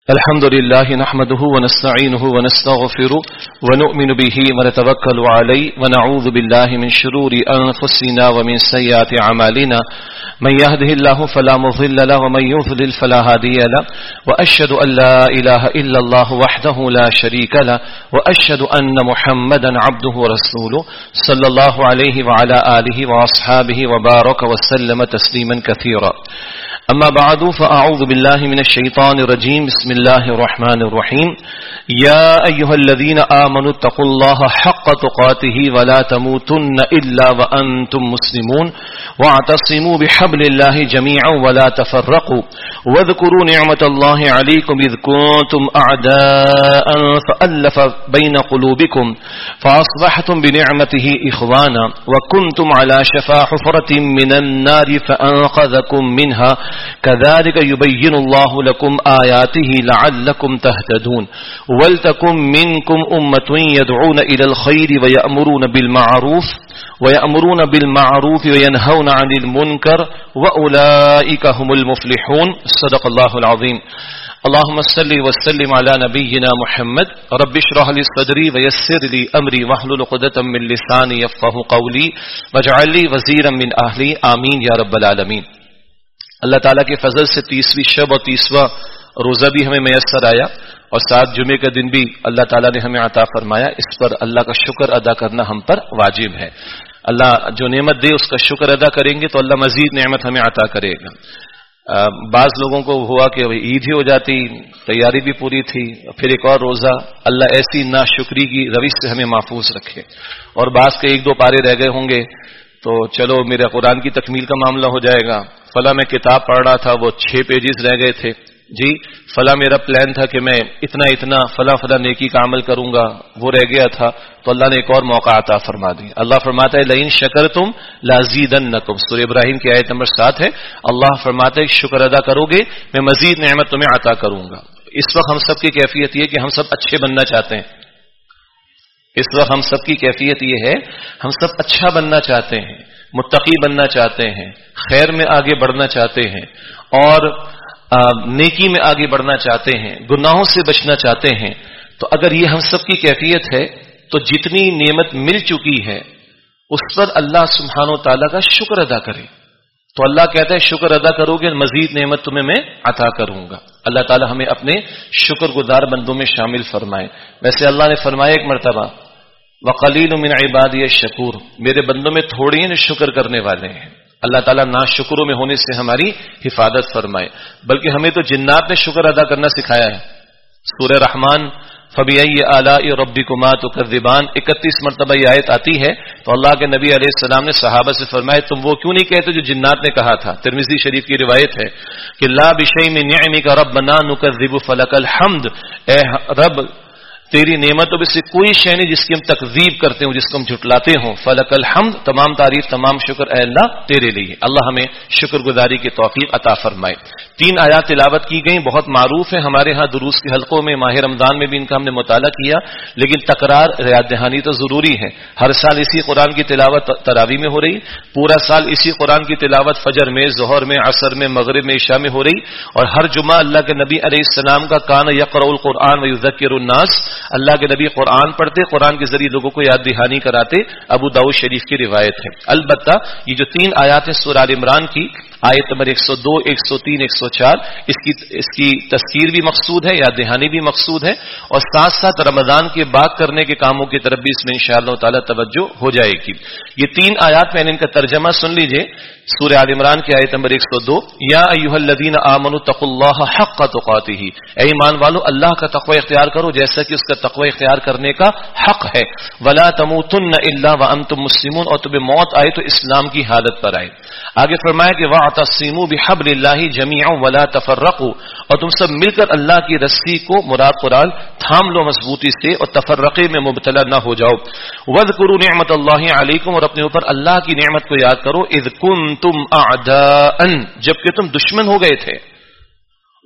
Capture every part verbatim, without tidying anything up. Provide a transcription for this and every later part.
الحمد لله نحمده ونستعينه ونستغفره ونؤمن به ونتوكل عليه ونعوذ بالله من شرور أنفسنا ومن سيئات أعمالنا من يهده الله فلا مضل له ومن يضلل فلا هادي له وأشهد أن لا إله إلا الله وحده لا شريك له وأشهد أن محمدا عبده ورسوله صلى الله عليه وعلى آله وأصحابه وبارك وسلم تسليما كثيرا. أما بعد فأعوذ بالله من الشيطان الرجيم. بسم الله الرحمن الرحيم. يا أيها الذين آمنوا اتقوا الله حق تقاته ولا تموتن إلا وأنتم مسلمون واعتصموا بحبل الله جميعا ولا تفرقوا واذكروا نعمة الله عليكم إذ كنتم أعداء فألف بين قلوبكم فأصبحتم بنعمته إخوانا وكنتم على شفا حفرة من النار فأنقذكم منها كذلك يبين الله لكم آياته لعلكم تهتدون. ولتكن منكم أمة يدعون إلى الخير ويأمرون بالمعروف ويأمرون بالمعروف وينهون عن المنكر وأولئك هم المفلحون. صدق الله العظيم. اللهم صل وسلم على نبينا محمد. رب اشرح لي صدري ويسر لي امري واحلل عقدة من لساني يفقهوا قولي واجعل لي وزيرا من اهلي. آمین یا رب العالمین. اللہ تعالیٰ کے فضل سے تیسویں شب اور تیسواں روزہ بھی ہمیں میسر آیا اور ساتھ جمعے کا دن بھی اللہ تعالیٰ نے ہمیں عطا فرمایا. اس پر اللہ کا شکر ادا کرنا ہم پر واجب ہے. اللہ جو نعمت دے اس کا شکر ادا کریں گے تو اللہ مزید نعمت ہمیں عطا کرے گا. بعض لوگوں کو ہوا کہ عید ہی ہو جاتی، تیاری بھی پوری تھی، پھر ایک اور روزہ. اللہ ایسی ناشکری کی روش سے ہمیں محفوظ رکھے. اور بعض کے ایک دو پارے رہ گئے ہوں گے تو چلو میرے قرآن کی تکمیل کا معاملہ ہو جائے گا. فلاں میں کتاب پڑھ رہا تھا وہ چھ پیجز رہ گئے تھے. جی فلاں میرا پلان تھا کہ میں اتنا اتنا فلاں فلاں نیکی کا عمل کروں گا، وہ رہ گیا تھا. تو اللہ نے ایک اور موقع عطا فرما دی. اللہ فرماتا ہے لئن شکرتم لازیدنکم. سورہ ابراہیم کی آیت نمبر سات ہے. اللہ فرماتا ہے شکر ادا کرو گے میں مزید نعمت تمہیں عطا کروں گا. اس وقت ہم سب کی کیفیت یہ کہ ہم سب اچھے بننا چاہتے ہیں. اس وقت ہم سب کی کیفیت یہ ہے ہم سب اچھا بننا چاہتے ہیں، متقی بننا چاہتے ہیں، خیر میں آگے بڑھنا چاہتے ہیں اور نیکی میں آگے بڑھنا چاہتے ہیں، گناہوں سے بچنا چاہتے ہیں. تو اگر یہ ہم سب کی کیفیت ہے تو جتنی نعمت مل چکی ہے اس پر اللہ سبحانہ و تعالیٰ کا شکر ادا کرے. تو اللہ کہتا ہے شکر ادا کرو گے مزید نعمت تمہیں میں عطا کروں گا. اللہ تعالیٰ ہمیں اپنے شکر گزار بندوں میں شامل فرمائے. ویسے اللہ نے فرمایا ایک مرتبہ وَقَلِيلٌ مِّنْ عِبَادِيَ الشَّكُورُ، میرے بندوں میں تھوڑے ہیں شکر کرنے والے ہیں. اللہ تعالیٰ ناشکروں میں ہونے سے ہماری حفاظت فرمائے. بلکہ ہمیں تو جنات نے شکر ادا کرنا سکھایا ہے. سورہ رحمان فَبِأَيِّ آلَاءِ رَبِّكُمَا تُكَذِّبَانِ اکتیس مرتبہ یہ آیت آتی ہے. تو اللہ کے نبی علیہ السلام نے صحابہ سے فرمایا تم وہ کیوں نہیں کہتے جو جنات نے کہا تھا. ترمذی شریف کی روایت ہے کہ لا بِشَيْءٍ مِّن نِعْمِكَ رَبَّنَا نُكَذِّبُ فَلَكَ الْحَمْدُ. اے رب تیری نعمتوں میں سے کوئی شے نہیں جس کی ہم تکذیب کرتے ہوں، جس کو ہم جھٹلاتے ہوں. فلک الحمد، تمام تعریف تمام شکر اے اللہ تیرے لیے. اللہ ہمیں شکر گزاری کی توفیق عطا فرمائے. تین آیات تلاوت کی گئیں، بہت معروف ہیں ہمارے ہاں دروس کے حلقوں میں. ماہ رمضان میں بھی ان کا ہم نے مطالعہ کیا، لیکن تکرار یاد دہانی تو ضروری ہے. ہر سال اسی قرآن کی تلاوت تراویح میں ہو رہی، پورا سال اسی قرآن کی تلاوت فجر میں، ظہر میں، عصر میں، مغرب میں، عشاء میں ہو رہی. اور ہر جمعہ اللہ کے نبی علیہ السلام کا کان یقرأ القرآن ویذکر الناس، اللہ کے نبی قرآن پڑھتے، قرآن کے ذریعے لوگوں کو یاد دہانی کراتے. ابو داؤد شریف کی روایت ہے. البتہ یہ جو تین آیات ہیں سورہ آل عمران کی، آیت نمبر ایک سو دو، ایک سو تین، ایک سو چار، اس کی اس کی تذکیر بھی مقصود ہے، یاد دہانی بھی مقصود ہے. اور ساتھ ساتھ رمضان کے بعد کرنے کے کاموں کی طرف بھی اس میں انشاءاللہ تعالی توجہ ہو جائے گی. یہ تین آیات میں نے ان کا ترجمہ سن لیجئے. سورہ آل عمران کی آیت نمبر ایک سو دو، یا ایھا الذین آمنوا اتقوا اللہ حق تقاتہ، اے ایمان والو اللہ کا تقوی اختیار کرو جیسا کہ اس کا تقوی اختیار کرنے کا حق ہے. ولا تموتن الا وانتم مسلمون، اور تمہیں موت آئے تو اسلام کی حالت پر آئے. آگے فرمایا کہ واعتصموا بحبل اللہ جميعا ولا تفرقوا، اور تم سب مل کر اللہ کی رسی کو مراد قرآن تھام لو مضبوطی سے اور تفرقے میں مبتلا نہ ہو جاؤ. واذکروا نعمت اللہ علیکم، اور اپنے اوپر اللہ کی نعمت کو یاد کرو. اذ کنتم اعداء، جبکہ تم دشمن ہو گئے تھے.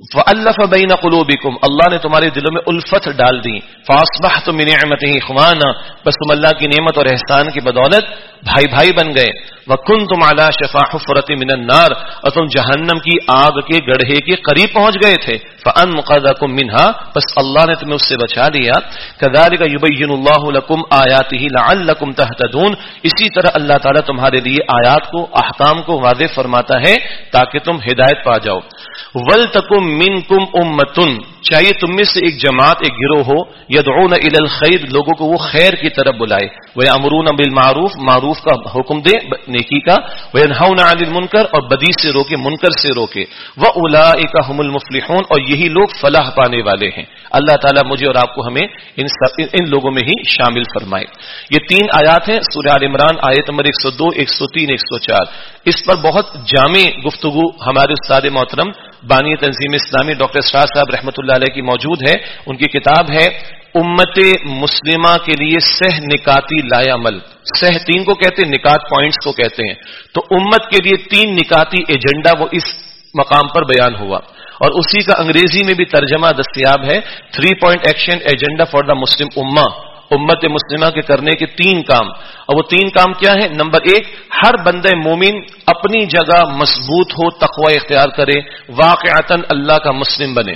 فَأَلَّفَ بَيْنَ قُلُوبِكُمْ، اللہ نے تمہارے دلوں میں الفت ڈال دی. فَأَصْبَحْتُم بِنِعْمَتِهِ إِخْوَانًا، بس تم اللہ کی نعمت اور احسان کی بدولت بھائی بھائی بن گئے. وَكُنْتُمْ عَلَى شَفَا حُفْرَةٍ مِّنَ النَّارِ، اور تم جہنم کی آگ کے گڑھے کے قریب پہنچ گئے تھے. فَأَنْقَذَكُم مِّنْهَا، بس اللہ نے تمہیں اس سے بچا لیا. كَذَلِكَ يُبَيِّنُ اللَّهُ لَكُمْ آيَاتِهِ لَعَلَّكُمْ تَهْتَدُونَ، اسی طرح اللہ تعالیٰ تمہارے لیے آیات کو، احکام کو واضح فرماتا ہے تاکہ تم ہدایت پا جاؤ. وَلْتَكُم مِّنكُمْ أُمَّةٌ، چاہیے تم میں سے ایک جماعت، ایک گروہ ہو، يدعون الى الخیر، لوگوں کو وہ خیر کی طرف بلائے. وَيَأْمُرُونَ بِالْمَعْرُوفِ، معروف کا حکم دے، نیکی کا. وَيَنْهَوْنَ عَنِ الْمُنْكَرِ، اور بدی سے روکے، منکر سے روکے. وَأُولَئِكَ هُمُ الْمُفْلِحُونَ، اور یہی لوگ فلاح پانے والے ہیں. اللہ تعالیٰ مجھے اور آپ کو ہمیں ان ان لوگوں میں ہی شامل فرمائے. یہ تین آیات ہیں سورہ آل عمران، آیت نمبر ایک سو دو، ایک سو تین، ایک سو چار. اس پر بہت جامع گفتگو ہمارے استاد محترم بانی تنظیم اسلامی ڈاکٹر اسرار صاحب رحمۃ اللہ علیہ کی موجود ہے. ان کی کتاب ہے امت مسلمہ کے لیے سہ نکاتی لائے عمل. سہ تین کو کہتے ہیں، نکات پوائنٹس کو کہتے ہیں. تو امت کے لیے تین نکاتی ایجنڈا وہ اس مقام پر بیان ہوا، اور اسی کا انگریزی میں بھی ترجمہ دستیاب ہے. Three point action agenda for the Muslim امہ، امت مسلمہ کے کرنے کے تین کام. اور وہ تین کام کیا ہے؟ نمبر ایک، ہر بندہ مومن اپنی جگہ مضبوط ہو، تقوی اختیار کرے، واقعتاً اللہ کا مسلم بنے.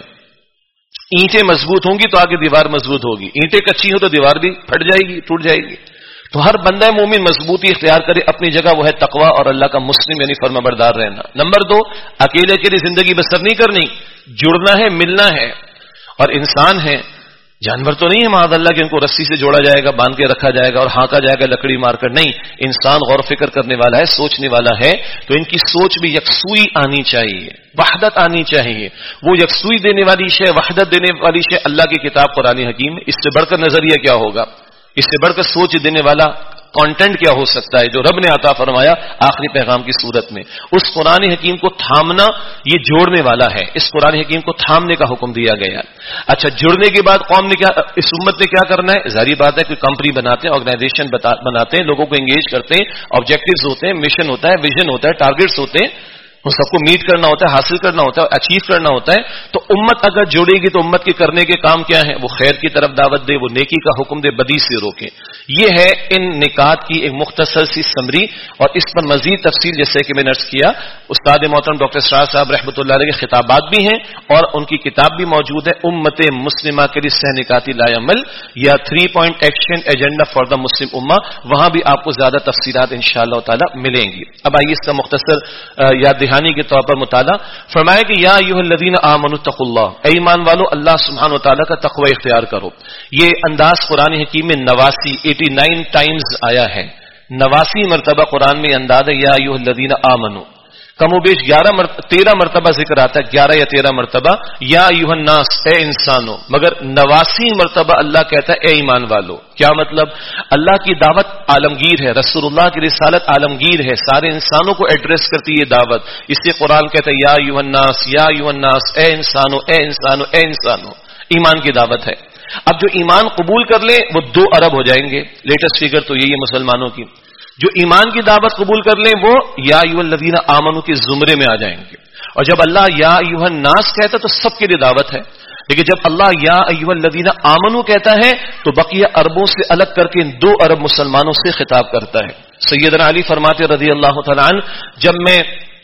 اینٹیں مضبوط ہوں گی تو آگے دیوار مضبوط ہوگی، اینٹیں کچی ہو تو دیوار بھی پھٹ جائے گی، ٹوٹ جائے گی. تو ہر بندہ مومن مضبوطی اختیار کرے، اپنی جگہ وہ ہے تقوی اور اللہ کا مسلم یعنی فرما بردار رہنا. نمبر دو، اکیلے اکیلے زندگی بسر نہیں کرنی، جڑنا ہے، ملنا ہے. اور انسان ہے، جانور تو نہیں ہے معاذ اللہ کہ ان کو رسی سے جوڑا جائے گا، باندھ کے رکھا جائے گا اور ہانکا جائے گا لکڑی مار کر. نہیں، انسان غور و فکر کرنے والا ہے، سوچنے والا ہے. تو ان کی سوچ بھی یکسوئی آنی چاہیے، وحدت آنی چاہیے. وہ یکسوئی دینے والی شے، وحدت دینے والی شے اللہ کی کتاب قرآن حکیم. اس سے بڑھ کر نظریہ کیا ہوگا؟ اس سے بڑھ کر سوچ دینے والا کانٹینٹ کیا ہو سکتا ہے جو رب نے عطا فرمایا آخری پیغام کی صورت میں؟ اس قرآن حکیم کو تھامنا یہ جوڑنے والا ہے. اس قرآن حکیم کو تھامنے کا حکم دیا گیا. اچھا، جڑنے کے بعد قوم نے کیا، اس امت نے کیا کرنا ہے؟ ظاہری بات ہے کہ کمپنی بناتے ہیں، آرگنائزیشن بناتے ہیں، لوگوں کو انگیج کرتے ہیں، آبجیکٹیوز ہوتے ہیں، مشن ہوتا ہے، ویژن ہوتا ہے، ٹارگیٹس ہوتے ہیں، وہ سب کو میٹ کرنا ہوتا ہے، حاصل کرنا ہوتا ہے، اچیو کرنا ہوتا ہے. تو امت اگر جوڑے گی تو امت کے کرنے کے کام کیا ہیں؟ وہ خیر کی طرف دعوت دے، وہ نیکی کا حکم دے، بدی سے روکے. یہ ہے ان نکات کی ایک مختصر سی سمری. اور اس پر مزید تفصیل جیسے کہ میں نے عرض کیا، استاد محترم ڈاکٹر اسرار صاحب رحمۃ اللہ علیہ کے خطابات بھی ہیں اور ان کی کتاب بھی موجود ہے، امت مسلمہ کے لیے سہ نکاتی لائے عمل یا three point action agenda for the Muslim امہ. وہاں بھی آپ کو زیادہ تفصیلات انشاءاللہ تعالی ملیں گی. اب آئیے اس کا مختصر یاد دہانی کے طور پر مطالعہ. فرمایا کہ یا ایھا الذین آمنوا اتقوا اللہ، اے ایمان والو اللہ سبحانہ و تعالی کا تقوی اختیار کرو. یہ انداز قرآن حکیم میں نواسی ایٹی نائن ٹائمز آیا ہے. نواسی مرتبہ قرآن میں انداز ہے یا ایھا الذین آمنوا. کم و بیش گیارہ مرتبہ تیرہ مرتبہ ذکر آتا ہے، گیارہ یا تیرہ مرتبہ یا ایھا الناس، اے انسانوں. مگر نواسی مرتبہ اللہ کہتا ہے اے ایمان والو. کیا مطلب؟ اللہ کی دعوت عالمگیر ہے، رسول اللہ کی رسالت عالمگیر ہے، سارے انسانوں کو ایڈریس کرتی ہے دعوت. اس لیے قرآن کہتا ہے یا ایھا الناس، یا ایھا الناس، اے انسانوں، اے انسانوں، اے انسانوں. ایمان کی دعوت ہے. اب جو ایمان قبول کر لے وہ دو ارب ہو جائیں گے. لیٹسٹ فگر تو یہی ہے مسلمانوں کی. جو ایمان کی دعوت قبول کر لیں وہ یا ایھا الذین آمنوا کے زمرے میں آ جائیں گے. اور جب اللہ یا ایھا الناس کہتا ہے تو سب کے لیے دعوت ہے. لیکن جب اللہ یا ایھا الذین آمنوا کہتا ہے تو بقیہ اربوں سے الگ کر کے دو ارب مسلمانوں سے خطاب کرتا ہے. سیدنا علی فرماتے رضی اللہ تعالیٰ عنہ، جب میں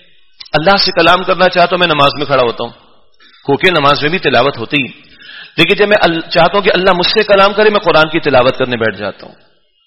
اللہ سے کلام کرنا چاہتا ہوں میں نماز میں کھڑا ہوتا ہوں، کیونکہ نماز میں بھی تلاوت ہوتی. لیکن جب میں چاہتا ہوں کہ اللہ مجھ سے کلام کرے میں قرآن کی تلاوت کرنے بیٹھ جاتا ہوں.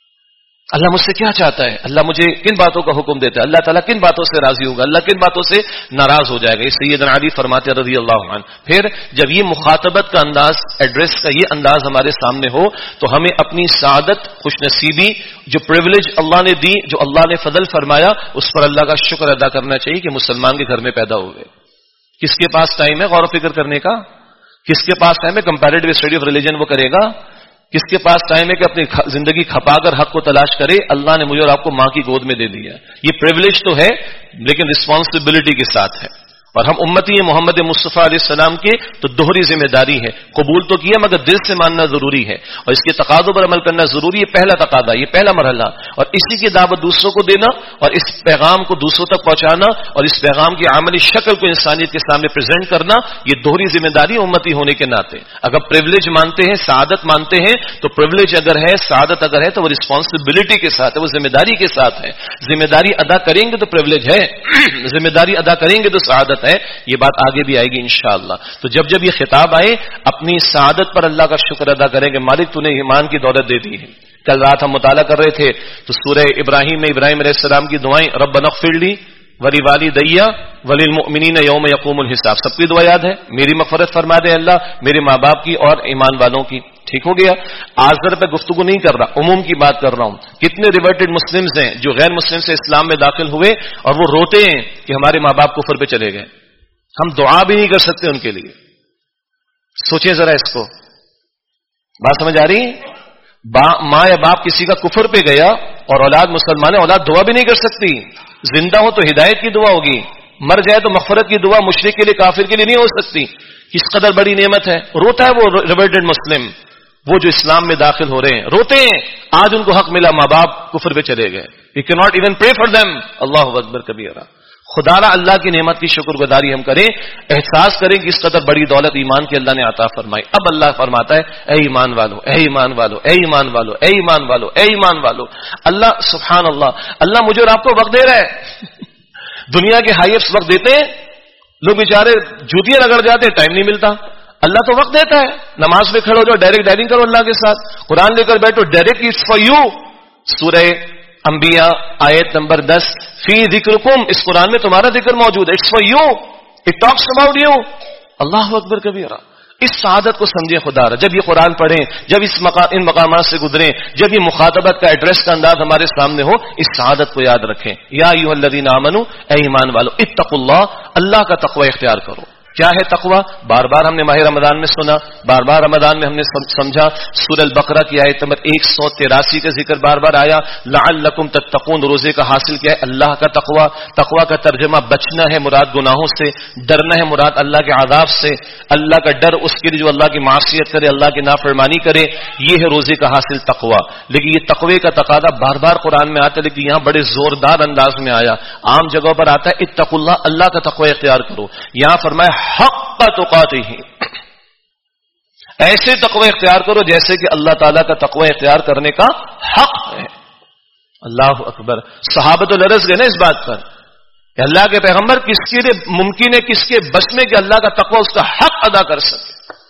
اللہ مجھ سے کیا چاہتا ہے، اللہ مجھے کن باتوں کا حکم دیتا ہے، اللہ تعالیٰ کن باتوں سے راضی ہوگا، اللہ کن باتوں سے ناراض ہو جائے گا. اس سیدنا علی فرماتے رضی اللہ عنہ. پھر جب یہ مخاطبت کا انداز، ایڈریس کا یہ انداز ہمارے سامنے ہو تو ہمیں اپنی سعادت، خوش نصیبی، جو پریویلیج اللہ نے دی، جو اللہ نے فضل فرمایا، اس پر اللہ کا شکر ادا کرنا چاہیے کہ مسلمان کے گھر میں پیدا ہو گئے. کس کے پاس ٹائم ہے غور و فکر کرنے کا؟ کس کے پاس ٹائم ہے کمپیریٹیو اسٹڈی آف ریلیجن وہ کرے گا؟ کس کے پاس ٹائم ہے کہ اپنی زندگی کھپا کر حق کو تلاش کرے؟ اللہ نے مجھے اور آپ کو ماں کی گود میں دے دیا. یہ پریویلیج تو ہے لیکن رسپانسبلٹی کے ساتھ ہے. اور ہم امتی محمد مصطفیٰ علیہ السلام کے تو دوہری ذمہ داری ہے. قبول تو کیا مگر دل سے ماننا ضروری ہے اور اس کے تقاضوں پر عمل کرنا ضروری ہے. پہلا تقاضا, یہ پہلا مرحلہ, اور اسی کی دعوت دوسروں کو دینا اور اس پیغام کو دوسروں تک پہنچانا اور اس پیغام کی عملی شکل کو انسانیت کے سامنے پریزنٹ کرنا, یہ دوہری ذمہ داری امتی ہونے کے ناطے. اگر پریولیج مانتے ہیں, سعادت مانتے ہیں, تو پریولیج اگر ہے, سعادت اگر ہے, تو وہ رسپانسبلٹی کے ساتھ ہے, وہ ذمہ داری کے ساتھ ہے. ذمہ داری ادا کریں گے تو پریولیج ہے, ذمہ داری ادا کریں گے تو سعادت ہے. یہ بات آگے بھی آئے گی انشاءاللہ. تو جب جب یہ خطاب آئے, اپنی سعادت پر اللہ کا شکر ادا کریں کہ مالک تو نے ایمان کی دولت دے دی ہے. کل رات ہم مطالعہ کر رہے تھے تو سورہ ابراہیم میں ابراہیم علیہ السلام کی دعائیں, ربنا اغفر لی ولی والدی وللمؤمنین یوم یقوم الحساب, سب کی دعا یاد ہے. میری مغفرت فرما دے اللہ, میرے ماں باپ کی اور ایمان والوں کی. ٹھیک ہو گیا. آج ذرا پہ گفتگو نہیں کر رہا, عموم کی بات کر رہا ہوں. کتنے ریورٹڈ مسلمز ہیں جو غیر مسلم سے اسلام میں داخل ہوئے اور وہ روتے ہیں کہ ہمارے ماں باپ کفر پہ چلے گئے, ہم دعا بھی نہیں کر سکتے ان کے لیے. سوچیں ذرا اس کو, بات سمجھ آ رہی؟ ماں یا باپ کسی کا کفر پہ گیا اور اولاد مسلمان ہے, اولاد دعا بھی نہیں کر سکتی. زندہ ہو تو ہدایت کی دعا ہوگی, مر جائے تو مغفرت کی دعا مشرک کے لیے, کافر کے لیے نہیں ہو سکتی. کس قدر بڑی نعمت ہے. روتا ہے وہ ریورٹڈ مسلم, وہ جو اسلام میں داخل ہو رہے ہیں روتے ہیں. آج ان کو حق ملا, ماں باپ کفر پہ چلے گئے. وی کی not even pray for them. اللہ اکبر کبیرہ. خدا را اللہ کی نعمت کی شکر گزاری ہم کریں, احساس کریں کہ اس قدر بڑی دولت ایمان کی اللہ نے عطا فرمائی. اب اللہ فرماتا ہے اے ایمان والو, اے ایمان والو, اے ایمان والو, اے ایمان والو, اے ایمان والو. اللہ سبحان اللہ, اللہ مجھے اور آپ کو وقت دے رہا ہے. دنیا کے ہائیسٹ وقت دیتے ہیں لوگ, بیچارے جوتیاں رگڑ جاتے ہیں, ٹائم نہیں ملتا. اللہ تو وقت دیتا ہے. نماز میں کھڑے ہو جاؤ, ڈائریکٹ ڈائلنگ کرو اللہ کے ساتھ. قرآن لے کر بیٹھو, ڈائریکٹ اٹس فار یو. سورہ انبیاء آیت نمبر دس, فی ذکرکم, اس قرآن میں تمہارا ذکر موجود ہے. It's for you, it talks about you. اللہ اکبر کبیرہ. اس سعادت کو سمجھیں خدا را. جب یہ قرآن پڑھیں, جب اس مقام ان مقامات سے گزریں, جب یہ مخاطبت کا ایڈریس کا انداز ہمارے سامنے ہو, اس سعادت کو یاد رکھیں. یا ایھا الذین آمنوا, اے ایمان والو, اتقوا اللہ, اللہ کا تقوی اختیار کرو. کیا ہے تقوی؟ بار بار ہم نے ماہ رمضان میں سنا, بار بار رمضان میں ہم نے سمجھا. سورہ البقرہ کی آیت نمبر ایک سو تراسی کا ذکر بار بار آیا. لعلکم تتقون, روزے کا حاصل کیا ہے؟ اللہ کا تقوی. تقوی کا ترجمہ بچنا ہے مراد گناہوں سے, ڈرنا ہے مراد اللہ کے عذاب سے. اللہ کا ڈر اس کے لیے جو اللہ کی معصیت کرے, اللہ کی نافرمانی کرے, یہ ہے روزے کا حاصل تقوی. لیکن یہ تقوی کا تقاضا بار بار قرآن میں آتا ہے, لیکن یہاں بڑے زوردار انداز میں آیا. عام جگہوں پر آتا ہے اتقوا اللہ, اللہ کا تقوی اختیار کرو. یہاں فرمایا حق تقاتہ, ایسے تقوی اختیار کرو جیسے کہ اللہ تعالیٰ کا تقوی اختیار کرنے کا حق ہے. اللہ اکبر. صحابہ تو لرز گئے نا اس بات پر کہ اللہ کے پیغمبر کس کے لیے ممکن ہے, کس کے بس میں کہ اللہ کا تقوی اس کا حق ادا کر سکے.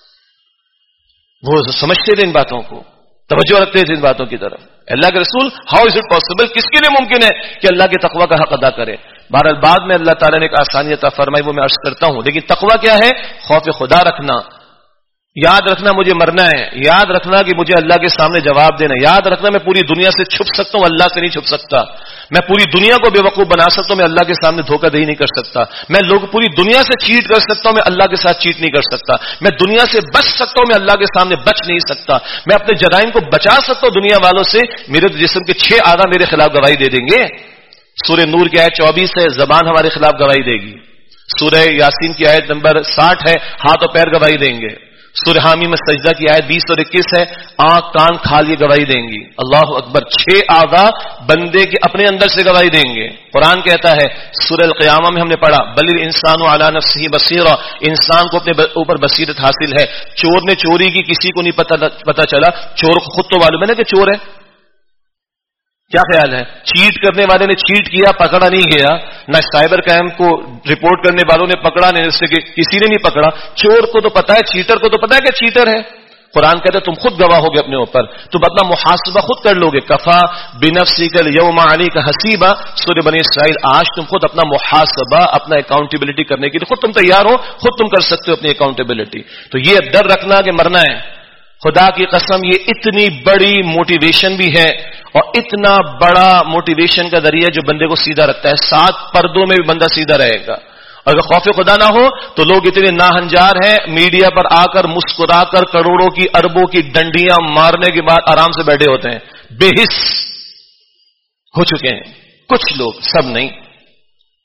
وہ سمجھتے تھے ان باتوں کو, توجہ رکھتے تھے ان باتوں کی طرف. اللہ کے رسول, ہاؤ از اٹ پاسبل, کس کے لیے ممکن ہے کہ اللہ کے تقوی کا حق ادا کرے. بہرحال بعد میں اللہ تعالیٰ نے ایک آسانی عطا فرمائی, وہ میں عرض کرتا ہوں. لیکن تقوی کیا ہے؟ خوف خدا رکھنا. یاد رکھنا مجھے مرنا ہے, یاد رکھنا کہ مجھے اللہ کے سامنے جواب دینا, یاد رکھنا میں پوری دنیا سے چھپ سکتا ہوں, اللہ سے نہیں چھپ سکتا. میں پوری دنیا کو بے وقوف بنا سکتا ہوں, میں اللہ کے سامنے دھوکہ دہی نہیں کر سکتا. میں لوگ پوری دنیا سے چیٹ کر سکتا ہوں, میں اللہ کے ساتھ چیٹ نہیں کر سکتا. میں دنیا سے بچ سکتا ہوں, میں اللہ کے سامنے بچ نہیں سکتا. میں اپنے جرائم کو بچا سکتا ہوں دنیا والوں سے. میرے جسم کے چھ اعضاء میرے خلاف گواہی دے دیں گے. سورہ نور کی آیت چوبیس ہے, زبان ہمارے خلاف گواہی دے گی. سورہ یاسین کی آیت نمبر ساٹھ ہے, ہاتھ اور پیر گواہی دیں گے. سورہ حامی میں سجدہ کی آیت بیس اور اکیس ہے, آنکھ کان کھال یہ گواہی دیں گی. اللہ اکبر. چھ اعضاء بندے کے اپنے اندر سے گواہی دیں گے. قرآن کہتا ہے سورہ القیامہ میں ہم نے پڑھا, بل الانسان علی نفسہ بصیرہ, انسان کو اپنے اوپر بصیرت حاصل ہے. چور نے چوری کی, کسی کو نہیں پتہ پتہ چلا, چور کو خود تو معلوم ہے نا کہ چور ہے. کیا خیال ہے؟ چیٹ کرنے والے نے چیٹ کیا, پکڑا نہیں گیا. نہ سائبر کرائم کو رپورٹ کرنے والوں نے پکڑا, نہیں اس سے کہ کسی نے نہیں پکڑا. چور کو تو پتا ہے, چیٹر کو تو پتا ہے کہ چیٹر ہے. قرآن کہتا ہے تم خود گواہ ہوگے اپنے اوپر, تم اپنا محاسبہ خود کر لو گے. کفا بنفسک الیوم علیک حسیبا, سورہ بنی اسرائیل. آج تم خود اپنا محاسبہ, اپنا اکاؤنٹیبلٹی کرنے کے لیے خود تم تیار ہو, خود تم کر سکتے ہو اپنی اکاؤنٹیبلٹی. تو یہ ڈر رکھنا کہ مرنا ہے. خدا کی قسم یہ اتنی بڑی موٹیویشن بھی ہے اور اتنا بڑا موٹیویشن کا ذریعہ جو بندے کو سیدھا رکھتا ہے. سات پردوں میں بھی بندہ سیدھا رہے گا. اگر خوف خدا نہ ہو تو لوگ اتنے ناہنجار ہیں, میڈیا پر آ کر مسکرا کر کروڑوں کی اربوں کی ڈنڈیاں مارنے کے بعد آرام سے بیٹھے ہوتے ہیں, بے حس ہو چکے ہیں. کچھ لوگ, سب نہیں.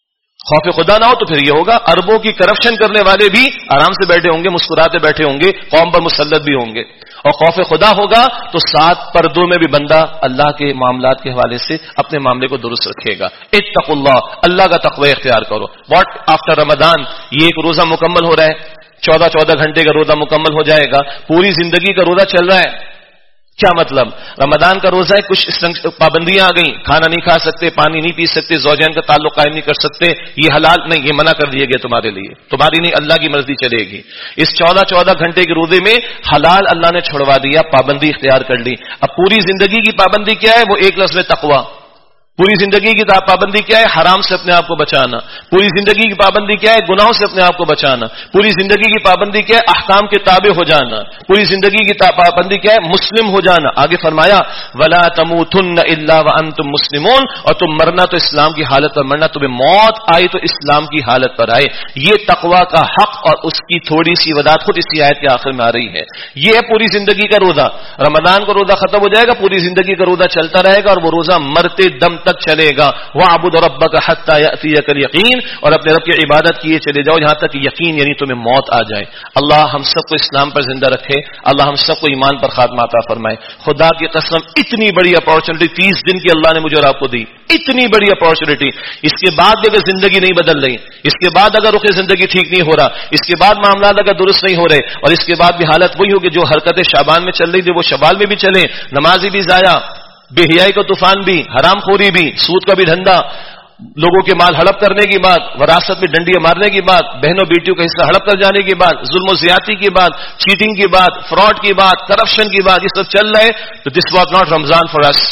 خوف خدا نہ ہو تو پھر یہ ہوگا اربوں کی کرپشن کرنے والے بھی آرام سے بیٹھے ہوں گے, مسکراتے بیٹھے ہوں گے, قوم پر مسلط بھی ہوں گے. اور خوف خدا ہوگا تو سات پردوں میں بھی بندہ اللہ کے معاملات کے حوالے سے اپنے معاملے کو درست رکھے گا. اتقوا اللہ, اللہ کا تقوی اختیار کرو. واٹ آفٹر رمضان, یہ ایک روزہ مکمل ہو رہا ہے, چودہ چودہ گھنٹے کا روزہ مکمل ہو جائے گا. پوری زندگی کا روزہ چل رہا ہے. کیا مطلب؟ رمضان کا روزہ ہے, کچھ پابندیاں آ گئیں, کھانا نہیں کھا سکتے, پانی نہیں پی سکتے, زوجین کا تعلق قائم نہیں کر سکتے, یہ حلال نہیں, یہ منع کر دیے گئے تمہارے لیے, تمہاری نہیں اللہ کی مرضی چلے گی. اس چودہ چودہ گھنٹے کے روزے میں حلال اللہ نے چھڑوا دیا, پابندی اختیار کر لی. اب پوری زندگی کی پابندی کیا ہے؟ وہ ایک لفظ میں تقویٰ. پوری زندگی کی پابندی کیا ہے؟ حرام سے اپنے آپ کو بچانا. پوری زندگی کی پابندی کیا ہے؟ گناہوں سے اپنے آپ کو بچانا. پوری زندگی کی پابندی کیا ہے؟ احکام کے تابع ہو جانا. پوری زندگی کی پابندی کیا ہے؟ مسلم ہو جانا. آگے فرمایا وَلَا تَمُوتُنَّ إِلَّا وَأَنْتُمْ مُسْلِمُونَ, اور تم مرنا تو اسلام کی حالت پر مرنا, تمہیں موت آئی تو اسلام کی حالت پر آئے. یہ تقویٰ کا حق اور اس کی تھوڑی سی وضاحت خود اسی آیت کے آخر میں آ رہی ہے. یہ ہے پوری زندگی کا روزہ. رمضان کا روزہ ختم ہو جائے گا, پوری زندگی کا روزہ چلتا رہے گا, اور وہ روزہ مرتے دم تک چلے گا. وَاعْبُدْ رَبَّكَ حَتَّى يَأْتِيَكَ الْيَقِينُ, اور اپنے رب کی عبادت کیے چلے جاؤ یہاں تک یقین یعنی تمہیں موت آ جائے. اللہ ہم سب کو اسلام پر زندہ رکھے, اللہ ہم سب کو ایمان پر خاتمہ عطا فرمائے. خدا کی قسم اتنی بڑی اپارچونٹی تیس دن کی اللہ نے مجھے اور آپ کو دی, اتنی بڑی اپارچونٹی. اس کے بعد بھی اگر زندگی نہیں بدل رہی, اس کے بعد اگر رخ زندگی ٹھیک نہیں ہو رہا, اس کے بعد معاملات اگر درست نہیں ہو رہے, اور اس کے بعد بھی حالت وہی ہوگی جو حرکتیں شعبان میں چل رہی تھی وہ شوال میں بھی چلیں, نمازی بھی ضائع, بے حیائی کا طوفان بھی, حرام خوری بھی, سود کا بھی دھندا, لوگوں کے مال ہڑپ کرنے کی بات, وراثت میں ڈنڈیاں مارنے کی بات, بہنوں بیٹیوں کا حصہ ہڑپ کر جانے کی بات, ظلم و زیادتی کی بات, چیٹنگ کی بات, فراڈ کی بات, کرپشن کی بات, یہ سب چل رہا ہے. تو this was not Ramzan for us.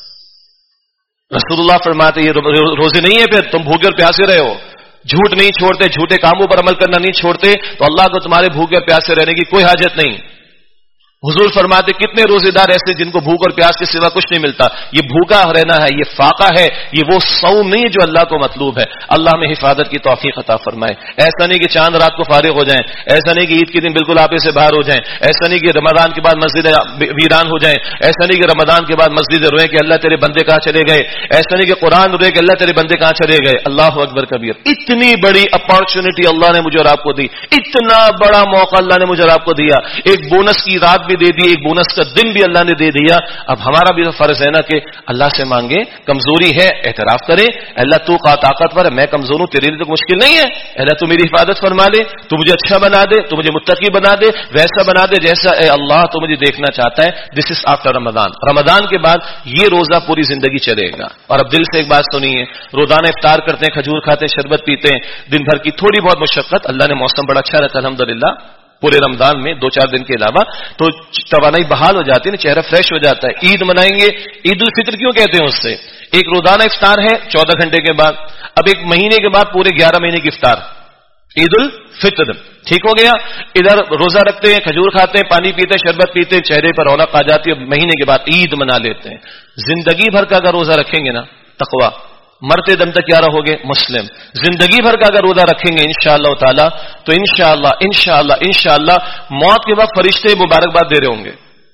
رسول اللہ فرماتے یہ روزے نہیں ہے, پھر تم بھوکے اور پیاسے رہے ہو, جھوٹ نہیں چھوڑتے, جھوٹے کاموں پر عمل کرنا نہیں چھوڑتے, تو اللہ کو تمہارے بھوکے اور پیاسے رہنے کی کوئی حاجت نہیں. حضور فرماتے کتنے روزے دار ایسے جن کو بھوک اور پیاس کے سوا کچھ نہیں ملتا. یہ بھوکا رہنا ہے, یہ فاقہ ہے, یہ وہ صوم نہیں ہے جو اللہ کو مطلوب ہے. اللہ میں حفاظت کی توفیق عطا فرمائے. ایسا نہیں کہ چاند رات کو فارغ ہو جائیں, ایسا نہیں کہ عید کے دن بالکل آپے سے باہر ہو جائیں, ایسا نہیں کہ رمضان کے بعد مسجد ویران ہو جائیں, ایسا نہیں کہ رمضان کے بعد مسجد روئیں کہ اللہ تیرے بندے کہاں چلے گئے, ایسا نہیں کہ قرآن روئے کہ اللہ تیرے بندے کہاں چلے گئے. اللہ اکبر کبیر. اتنی بڑی اپارچونٹی اللہ نے مجھے اور آپ کو دی, اتنا بڑا موقع اللہ نے مجھے اور آپ کو دیا. ایک بونس کی رات بھی دے دی, ایک بونس کا دن بھی اللہ نے دے دیا. اب ہمارا بھی فرض ہے نا کہ اللہ سے مانگے, کمزوری ہے اعتراف کرے, اللہ تو کا طاقتور ہے, میں کمزور ہوں, تیرے لیے تو مشکل نہیں ہے, اللہ تو میری حفاظت فرما لے, تو مجھے اچھا بنا دے, تو مجھے متقی بنا دے, ویسا بنا دے جیسا اے اللہ تو مجھے دیکھنا چاہتا ہے. دس از آفٹر رمضان. رمضان کے بعد یہ روزہ پوری زندگی چلے گا. اور اب دل سے ایک بات سنیے, روزانہ افطار کرتے ہیں, کھجور کھاتے ہیں, شربت پیتے ہیں, دن بھر کی تھوڑی بہت مشقت, اللہ نے موسم بڑا اچھا رکھا الحمدللہ پورے رمضان میں, دو چار دن کے علاوہ, تو توانائی بحال ہو جاتی ہے نا, چہرہ فریش ہو جاتا ہے. عید منائیں گے, عید الفطر کیوں کہتے ہیں اس سے؟ ایک روزانہ افطار ہے چودہ گھنٹے کے بعد, اب ایک مہینے کے بعد پورے گیارہ مہینے کی افطار, عید الفطر. ٹھیک ہو گیا. ادھر روزہ رکھتے ہیں, کھجور کھاتے ہیں, پانی پیتے ہیں, شربت پیتے ہیں, چہرے پر رونق آ جاتی ہے, مہینے کے بعد عید منا لیتے ہیں. زندگی بھر کا اگر روزہ رکھیں گے نا تقویٰ, مرتے دم تک کیا رہو گے؟ مسلم. زندگی بھر کا اگر روزہ رکھیں گے انشاءاللہ تعالی تو انشاءاللہ انشاءاللہ انشاءاللہ موت کے وقت فرشتے مبارکباد دے رہے ہوں گے,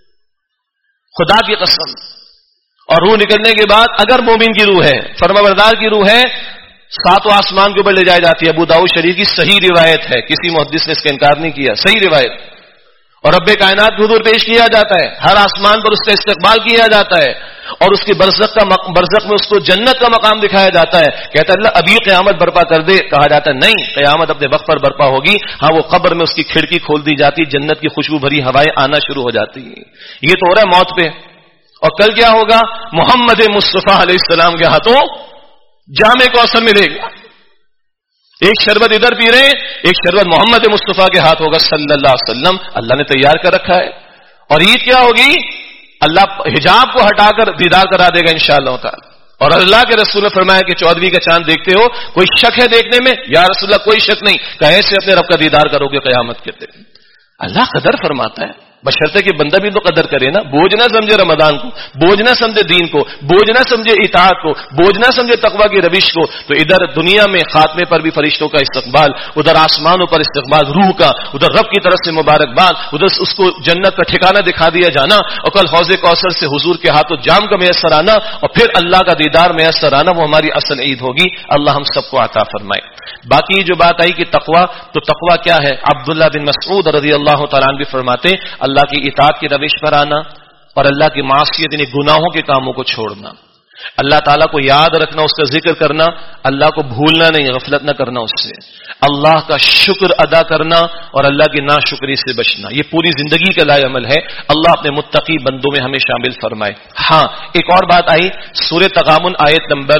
خدا کی قسم. اور روح نکلنے کے بعد اگر مومن کی روح ہے, فرمانبردار کی روح ہے, ساتوں آسمان کے اوپر لے جائی جاتی ہے. ابو داؤد شریف کی صحیح روایت ہے, کسی محدث نے اس کا انکار نہیں کیا, صحیح روایت. اور رب کائنات کے حضور پیش کیا جاتا ہے, ہر آسمان پر اس کا استقبال کیا جاتا ہے, اور اس کی برزخ کا برزخ میں اس کو جنت کا مقام دکھایا جاتا ہے. کہتا ہے اللہ ابھی قیامت برپا کر دے. کہا جاتا ہے نہیں, قیامت اپنے وقت پر برپا ہوگی. ہاں وہ قبر میں اس کی کھڑکی کھول دی جاتی, جنت کی خوشبو بھری ہوائیں آنا شروع ہو جاتی ہیں. یہ تو ہو رہا ہے موت پہ. اور کل کیا ہوگا؟ محمد مصطفیٰ علیہ السلام کے ہاتھوں جامع کوثر ملے گا. ایک شربت ادھر پی رہے ہیں, ایک شربت محمد مصطفیٰ کے ہاتھ ہوگا صلی اللہ علیہ وسلم, اللہ نے تیار کر رکھا ہے. اور عید کیا ہوگی؟ اللہ حجاب کو ہٹا کر دیدار کرا دے گا انشاءاللہ تعالی. اور اللہ کے رسول نے فرمایا کہ چودھویں کا چاند دیکھتے ہو, کوئی شک ہے دیکھنے میں؟ یا رسول اللہ کوئی شک نہیں. کہے سے اپنے رب کا دیدار کرو گے قیامت کے دن. اللہ قدر فرماتا ہے. بشرطے کہ بندہ بھی تو قدر کرے نا, بوجھ نہ سمجھے رمضان کو, بوجھ نہ سمجھے دین کو, بوجھ نہ سمجھے اطاعت کو, بوجھ نہ سمجھے تقویٰ کی روش کو. تو ادھر دنیا میں خاتمے پر بھی فرشتوں کا استقبال, ادھر آسمانوں پر استقبال روح کا, ادھر رب کی طرف سے مبارکباد, ادھر اس کو جنت کا ٹھکانہ دکھا دیا جانا, اور کل حوض کوثر سے حضور کے ہاتھوں جام کا میسر آنا, اور پھر اللہ کا دیدار میسر آنا, وہ ہماری اصل عید ہوگی. اللہ ہم سب کو عطا فرمائے. باقی جو بات آئی کہ تقویٰ, تو تقویٰ کیا ہے؟ عبداللہ بن مسعود رضی اللہ تعالیٰ عنہ بھی فرماتے اللہ کی اطاعت کی روش پر آنا اور اللہ کی معصیت یعنی گناہوں کے کاموں کو چھوڑنا, اللہ تعالیٰ کو یاد رکھنا, اس کا ذکر کرنا, اللہ کو بھولنا نہیں, غفلت نہ کرنا اس سے, اللہ کا شکر ادا کرنا اور اللہ کی ناشکری سے بچنا. یہ پوری زندگی کا لائے عمل ہے. اللہ اپنے متقی بندوں میں ہمیں شامل فرمائے. ہاں ایک اور بات آئی, سورہ تغابن آیت نمبر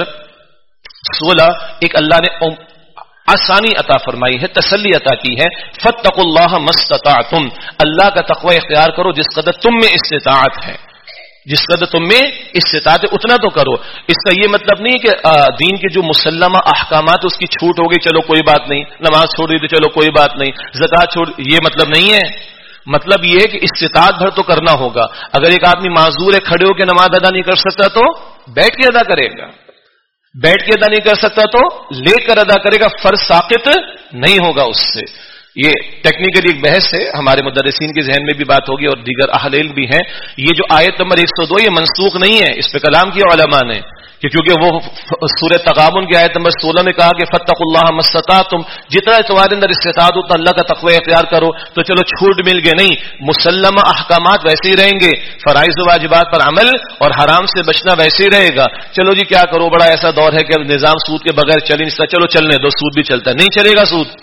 سولہ, ایک اللہ نے آسانی عطا فرمائی ہے, تسلی عطا کی ہے. فاتقوا اللہ ما استطعتم, اللہ کا تقوی اختیار کرو جس قدر تم میں استطاعت ہے, جس قدر تم میں استطاعت ہے اتنا تو کرو. اس کا یہ مطلب نہیں کہ دین کے جو مسلمہ احکامات اس کی چھوٹ ہو گئی چلو کوئی بات نہیں, نماز چھوڑ دی تو چلو کوئی بات نہیں, زکات چھوڑ, یہ مطلب نہیں ہے. مطلب یہ ہے کہ استطاعت بھر تو کرنا ہوگا. اگر ایک آدمی معذور ہے, کھڑے ہو کے نماز ادا نہیں کر سکتا تو بیٹھ کے ادا کرے گا, بیٹھ کے ادا نہیں کر سکتا تو لے کر ادا کرے گا, فرض ساقط نہیں ہوگا اس سے. یہ ٹیکنیکلی ایک بحث ہے, ہمارے مدرسین کے ذہن میں بھی بات ہوگی اور دیگر اہل علم بھی ہیں. یہ جو آیت نمبر ایک سو دو یہ منسوخ نہیں ہے, اس پہ کلام کیا علماء نے, کہ کیونکہ وہ سورہ تغابن کی آیت نمبر سولہ میں کہا کہ فاتقوا اللہ ما استطعتم, جتنا تمہارے اندر استطاعت ہو تو اللہ کا تقوی اختیار کرو. تو چلو چھوٹ مل گئے, نہیں, مسلمہ احکامات ویسے ہی رہیں گے, فرائض و واجبات پر عمل اور حرام سے بچنا ویسے ہی رہے گا. چلو جی کیا کرو, بڑا ایسا دور ہے کہ نظام سود کے بغیر چل نہیں سکتا, چلو چلنے دو, سود بھی چلتا ہے, نہیں چلے گا سود.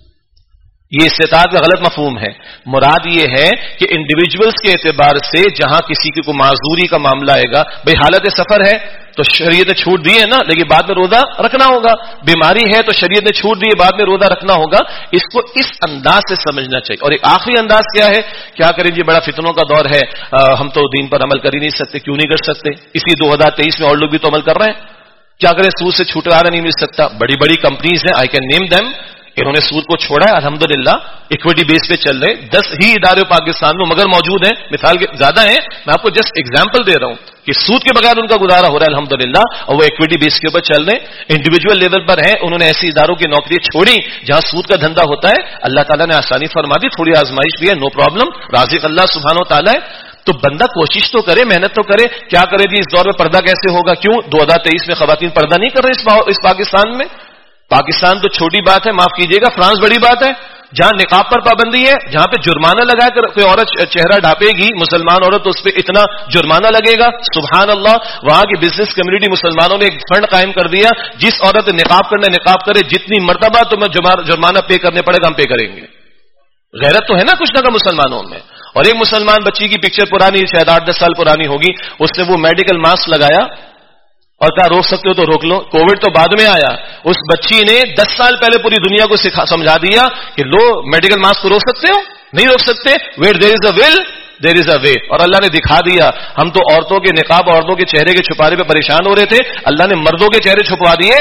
یہ استطاعت کا غلط مفہوم ہے. مراد یہ ہے کہ انڈیویجولز کے اعتبار سے جہاں کسی کی کوئی معذوری کا معاملہ آئے گا, بھئی حالت سفر ہے تو شریعت نے چھوٹ دی ہے نا, لیکن بعد میں روزہ رکھنا ہوگا. بیماری ہے تو شریعت نے چھوٹ دی ہے, بعد میں روزہ رکھنا ہوگا. اس کو اس انداز سے سمجھنا چاہیے. اور ایک آخری انداز کیا ہے, کیا کریں جی بڑا فتنوں کا دور ہے, ہم تو دین پر عمل کر ہی نہیں سکتے. کیوں نہیں کر سکتے؟ اسی دو ہزار تیئیس میں اور لوگ بھی تو عمل کر رہے ہیں. کیا کریں, سود سے چھٹکارا نہیں مل سکتا. بڑی بڑی کمپنیز ہیں, آئی کین نیم دیم, انہوں نے سود کو چھوڑا ہے الحمدللہ, اکویٹی بیس پہ چل رہے. دس ہی ادارے پاکستان میں مگر موجود ہیں, مثال کے زیادہ ہیں, میں آپ کو جسٹ ایگزامپل دے رہا ہوں کہ سود کے بغیر ان کا گزارا ہو رہا ہے الحمدللہ, اور وہ اکویٹی بیس کے اوپر چل رہے ہیں. انڈیویجول لیول پر ہیں, انہوں نے ایسی اداروں کی نوکری چھوڑی جہاں سود کا دھندا ہوتا ہے. اللہ تعالیٰ نے آسانی فرما دی, تھوڑی آزمائش بھی ہے, نو پرابلم, رازق اللہ سبحانہ و تعالیٰ ہے. تو بندہ کوشش تو کرے, محنت تو کرے. کیا کرے جی اس دور میں پردہ کیسے ہوگا؟ کیوں دو ہزار تیئیس میں خواتین پردہ نہیں کر رہے اس پاکستان میں؟ پاکستان تو چھوٹی بات ہے, معاف کیجیے گا, فرانس بڑی بات ہے جہاں نقاب پر پابندی ہے, جہاں پہ جرمانہ لگا کر کوئی عورت چہرہ ڈھانپے گی, مسلمان عورت, تو اس پہ اتنا جرمانہ لگے گا. سبحان اللہ. وہاں کی بزنس کمیونٹی مسلمانوں نے ایک فنڈ قائم کر دیا, جس عورت نقاب کرنے نقاب کرے, جتنی مرتبہ تمہیں جرمانہ پے کرنے پڑے گا ہم پے کریں گے. غیرت تو ہے نا کچھ نہ کا مسلمانوں میں. اور ایک مسلمان بچی کی پکچر پرانی, شاید آٹھ دس سال پرانی ہوگی, اس نے وہ میڈیکل ماسک لگایا اور کہا روک سکتے ہو تو روک لو. کووڈ تو بعد میں آیا. اس بچی نے دس سال پہلے پوری دنیا کو سمجھا دیا کہ لو میڈیکل ماسک کو روک سکتے ہو, نہیں روک سکتے. Where there is a will there is a way. اور اللہ نے دکھا دیا. ہم تو عورتوں کے نقاب, عورتوں کے چہرے کے چھپانے پہ پریشان ہو رہے تھے, اللہ نے مردوں کے چہرے چھپوا دیے.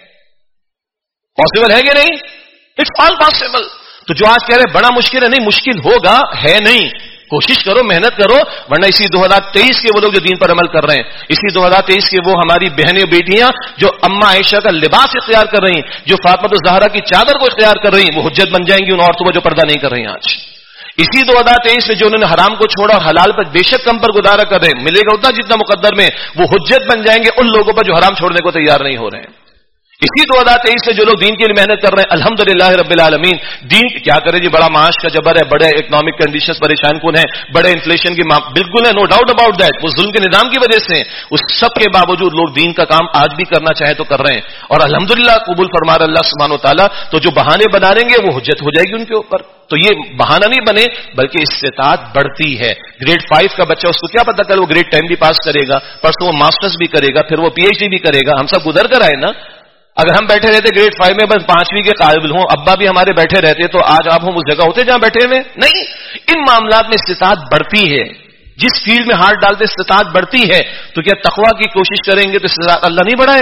پاسبل ہے کہ نہیں؟ It's all possible. تو جو آج کہہ رہے بڑا مشکل ہے, نہیں مشکل ہوگا, ہے نہیں. کوشش کرو, محنت کرو, ورنہ اسی دو ہزار تیئیس کے وہ لوگ جو دین پر عمل کر رہے ہیں, اسی دو ہزار تیئیس کے وہ ہماری بہنیں بیٹیاں جو اما عائشہ کا لباس اختیار کر رہی ہیں, جو فاطمہ الزہرا کی چادر کو اختیار کر رہی ہیں, وہ حجت بن جائیں گی ان عورتوں پر جو پردہ نہیں کر رہی ہیں آج. اسی دو ہزار تیئیس میں جو انہوں نے حرام کو چھوڑا اور حلال پر بے شک کم پر گزارا کر رہے ہیں, ملے گا اتنا جتنا مقدر میں, وہ حجت بن جائیں گے ان لوگوں پر جو حرام چھوڑنے کو تیار نہیں ہو رہے ہیں. اسی دو ہزار تیئیس میں جو لوگ دین کے لیے محنت کر رہے ہیں, الحمدللہ رب العالمین. دین کیا کرے جی, بڑا معاش کا جبر ہے, بڑے اکنامک کنڈیشنز پریشان کن ہیں, بڑے انفلیشن کی بالکل ہے, نو ڈاؤٹ اباؤٹ دیٹ. وہ ظلم کے نظام کی وجہ سے, اس سب کے باوجود لوگ دین کا کام آج بھی کرنا چاہے تو کر رہے ہیں, اور الحمدللہ قبول فرما رہا اللہ سبحانہ و تعالیٰ. تو جو بہانے بنا لیں گے وہ حجت ہو جائے گی ان کے اوپر. تو یہ بہانہ نہیں بنے, بلکہ استطاعت بڑھتی ہے. گریڈ فائیو کا بچہ, اس کو کیا پتا کل وہ گریڈ ٹین بھی پاس کرے گا, پرسوں وہ ماسٹرز بھی کرے گا, پھر وہ پی ایچ ڈی بھی کرے گا. ہم سب گزر کر آئے نا. اگر ہم بیٹھے رہتے گریڈ فائیو میں بس پانچویں کے قابل ہوں, ابا بھی ہمارے بیٹھے رہتے, تو آج آپ ہم اس جگہ ہوتے جہاں بیٹھے ہوئے نہیں. ان معاملات میں استطاعت بڑھتی ہے. جس فیلڈ میں ہاتھ ڈالتے استطاعت بڑھتی ہے. تو کیا تقویٰ کی کوشش کریں گے تو استطاعت اللہ نہیں بڑھائے گا؟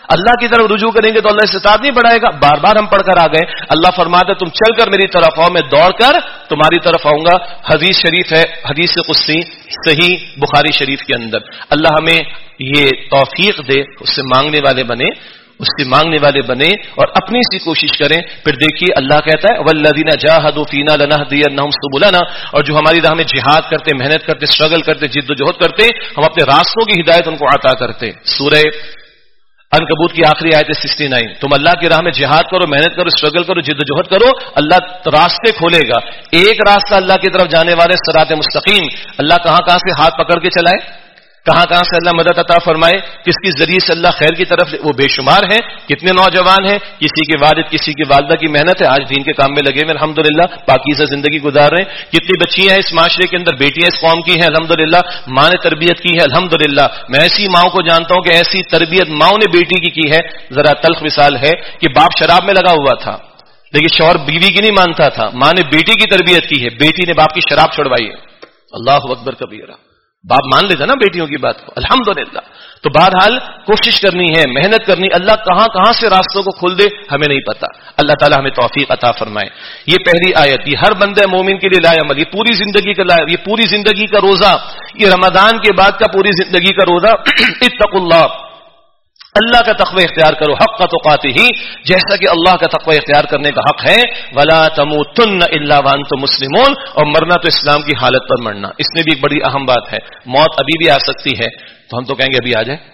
اللہ کی طرف رجوع کریں گے تو اللہ استطاعت نہیں بڑھائے گا. بار بار ہم پڑھ کر آ گئے. اللہ فرماتا ہے تم چل کر میری طرف آؤ, میں دوڑ کر تمہاری طرف آؤں گا. حدیث شریف ہے, حدیث قدسی صحیح بخاری شریف کے اندر. اللہ ہمیں یہ توفیق دے, اس سے مانگنے والے بنے, اس سے مانگنے والے بنے اور اپنی سی کوشش کریں. پھر دیکھیے اللہ کہتا ہے والذین جاہدوا فینا لنہدینہم سبلنا, اور جو ہماری راہ میں جہاد کرتے, محنت کرتے, اسٹرگل کرتے, جد و جہد کرتے, ہم اپنے راستوں کی ہدایت ان کو عطا کرتے. سورہ عنکبوت کی آخری آیت سکسٹی نائن. تم اللہ کی راہ میں جہاد کرو, محنت کرو, اسٹرگل کرو, جد و جہد کرو, اللہ راستے کھولے گا. ایک راستہ اللہ کی طرف جانے والے صراط مستقیم. اللہ کہاں کہاں سے ہاتھ پکڑ کے چلائے, کہاں کہاں سے اللہ مدد عطا فرمائے, کس کے ذریعے سے اللہ خیر کی طرف, وہ بے شمار ہیں. کتنے نوجوان ہیں, کسی کے والد کسی کی والدہ کی محنت ہے, آج دین کے کام میں لگے ہوئے الحمدللہ, پاکیزہ زندگی گزار رہے ہیں. کتنی بچیاں ہیں اس معاشرے کے اندر, بیٹیاں اس قوم کی ہیں الحمدللہ, ماں نے تربیت کی ہے الحمدللہ. میں ایسی ماؤں کو جانتا ہوں کہ ایسی تربیت ماؤں نے بیٹی کی کی ہے. ذرا تلخ مثال ہے کہ باپ شراب میں لگا ہوا تھا لیکن شوہر بیوی کی نہیں مانتا تھا, ماں نے بیٹی کی تربیت کی ہے, بیٹی نے باپ کی شراب چھڑوائی ہے. اللہ اکبر کبیرہ. باپ مان لیتا نا بیٹیوں کی بات کو الحمدللہ. تو بہرحال کوشش کرنی ہے, محنت کرنی. اللہ کہاں کہاں سے راستوں کو کھول دے ہمیں نہیں پتا. اللہ تعالی ہمیں توفیق عطا فرمائے. یہ پہلی آیت, یہ ہر بندہ مومن کے لیے لائے عمل, یہ پوری زندگی کا لائے, یہ پوری زندگی کا روزہ, یہ رمضان کے بعد کا پوری زندگی کا روزہ. اتقوا اللہ, اللہ کا تقوی اختیار کرو, حق تقاتہ, جیسا کہ اللہ کا تقوی اختیار کرنے کا حق ہے. ولا تموتن الا وانتم مسلمون, اور مرنا تو اسلام کی حالت پر مرنا. اس میں بھی ایک بڑی اہم بات ہے. موت ابھی بھی آ سکتی ہے, تو ہم تو کہیں گے ابھی آ جائے,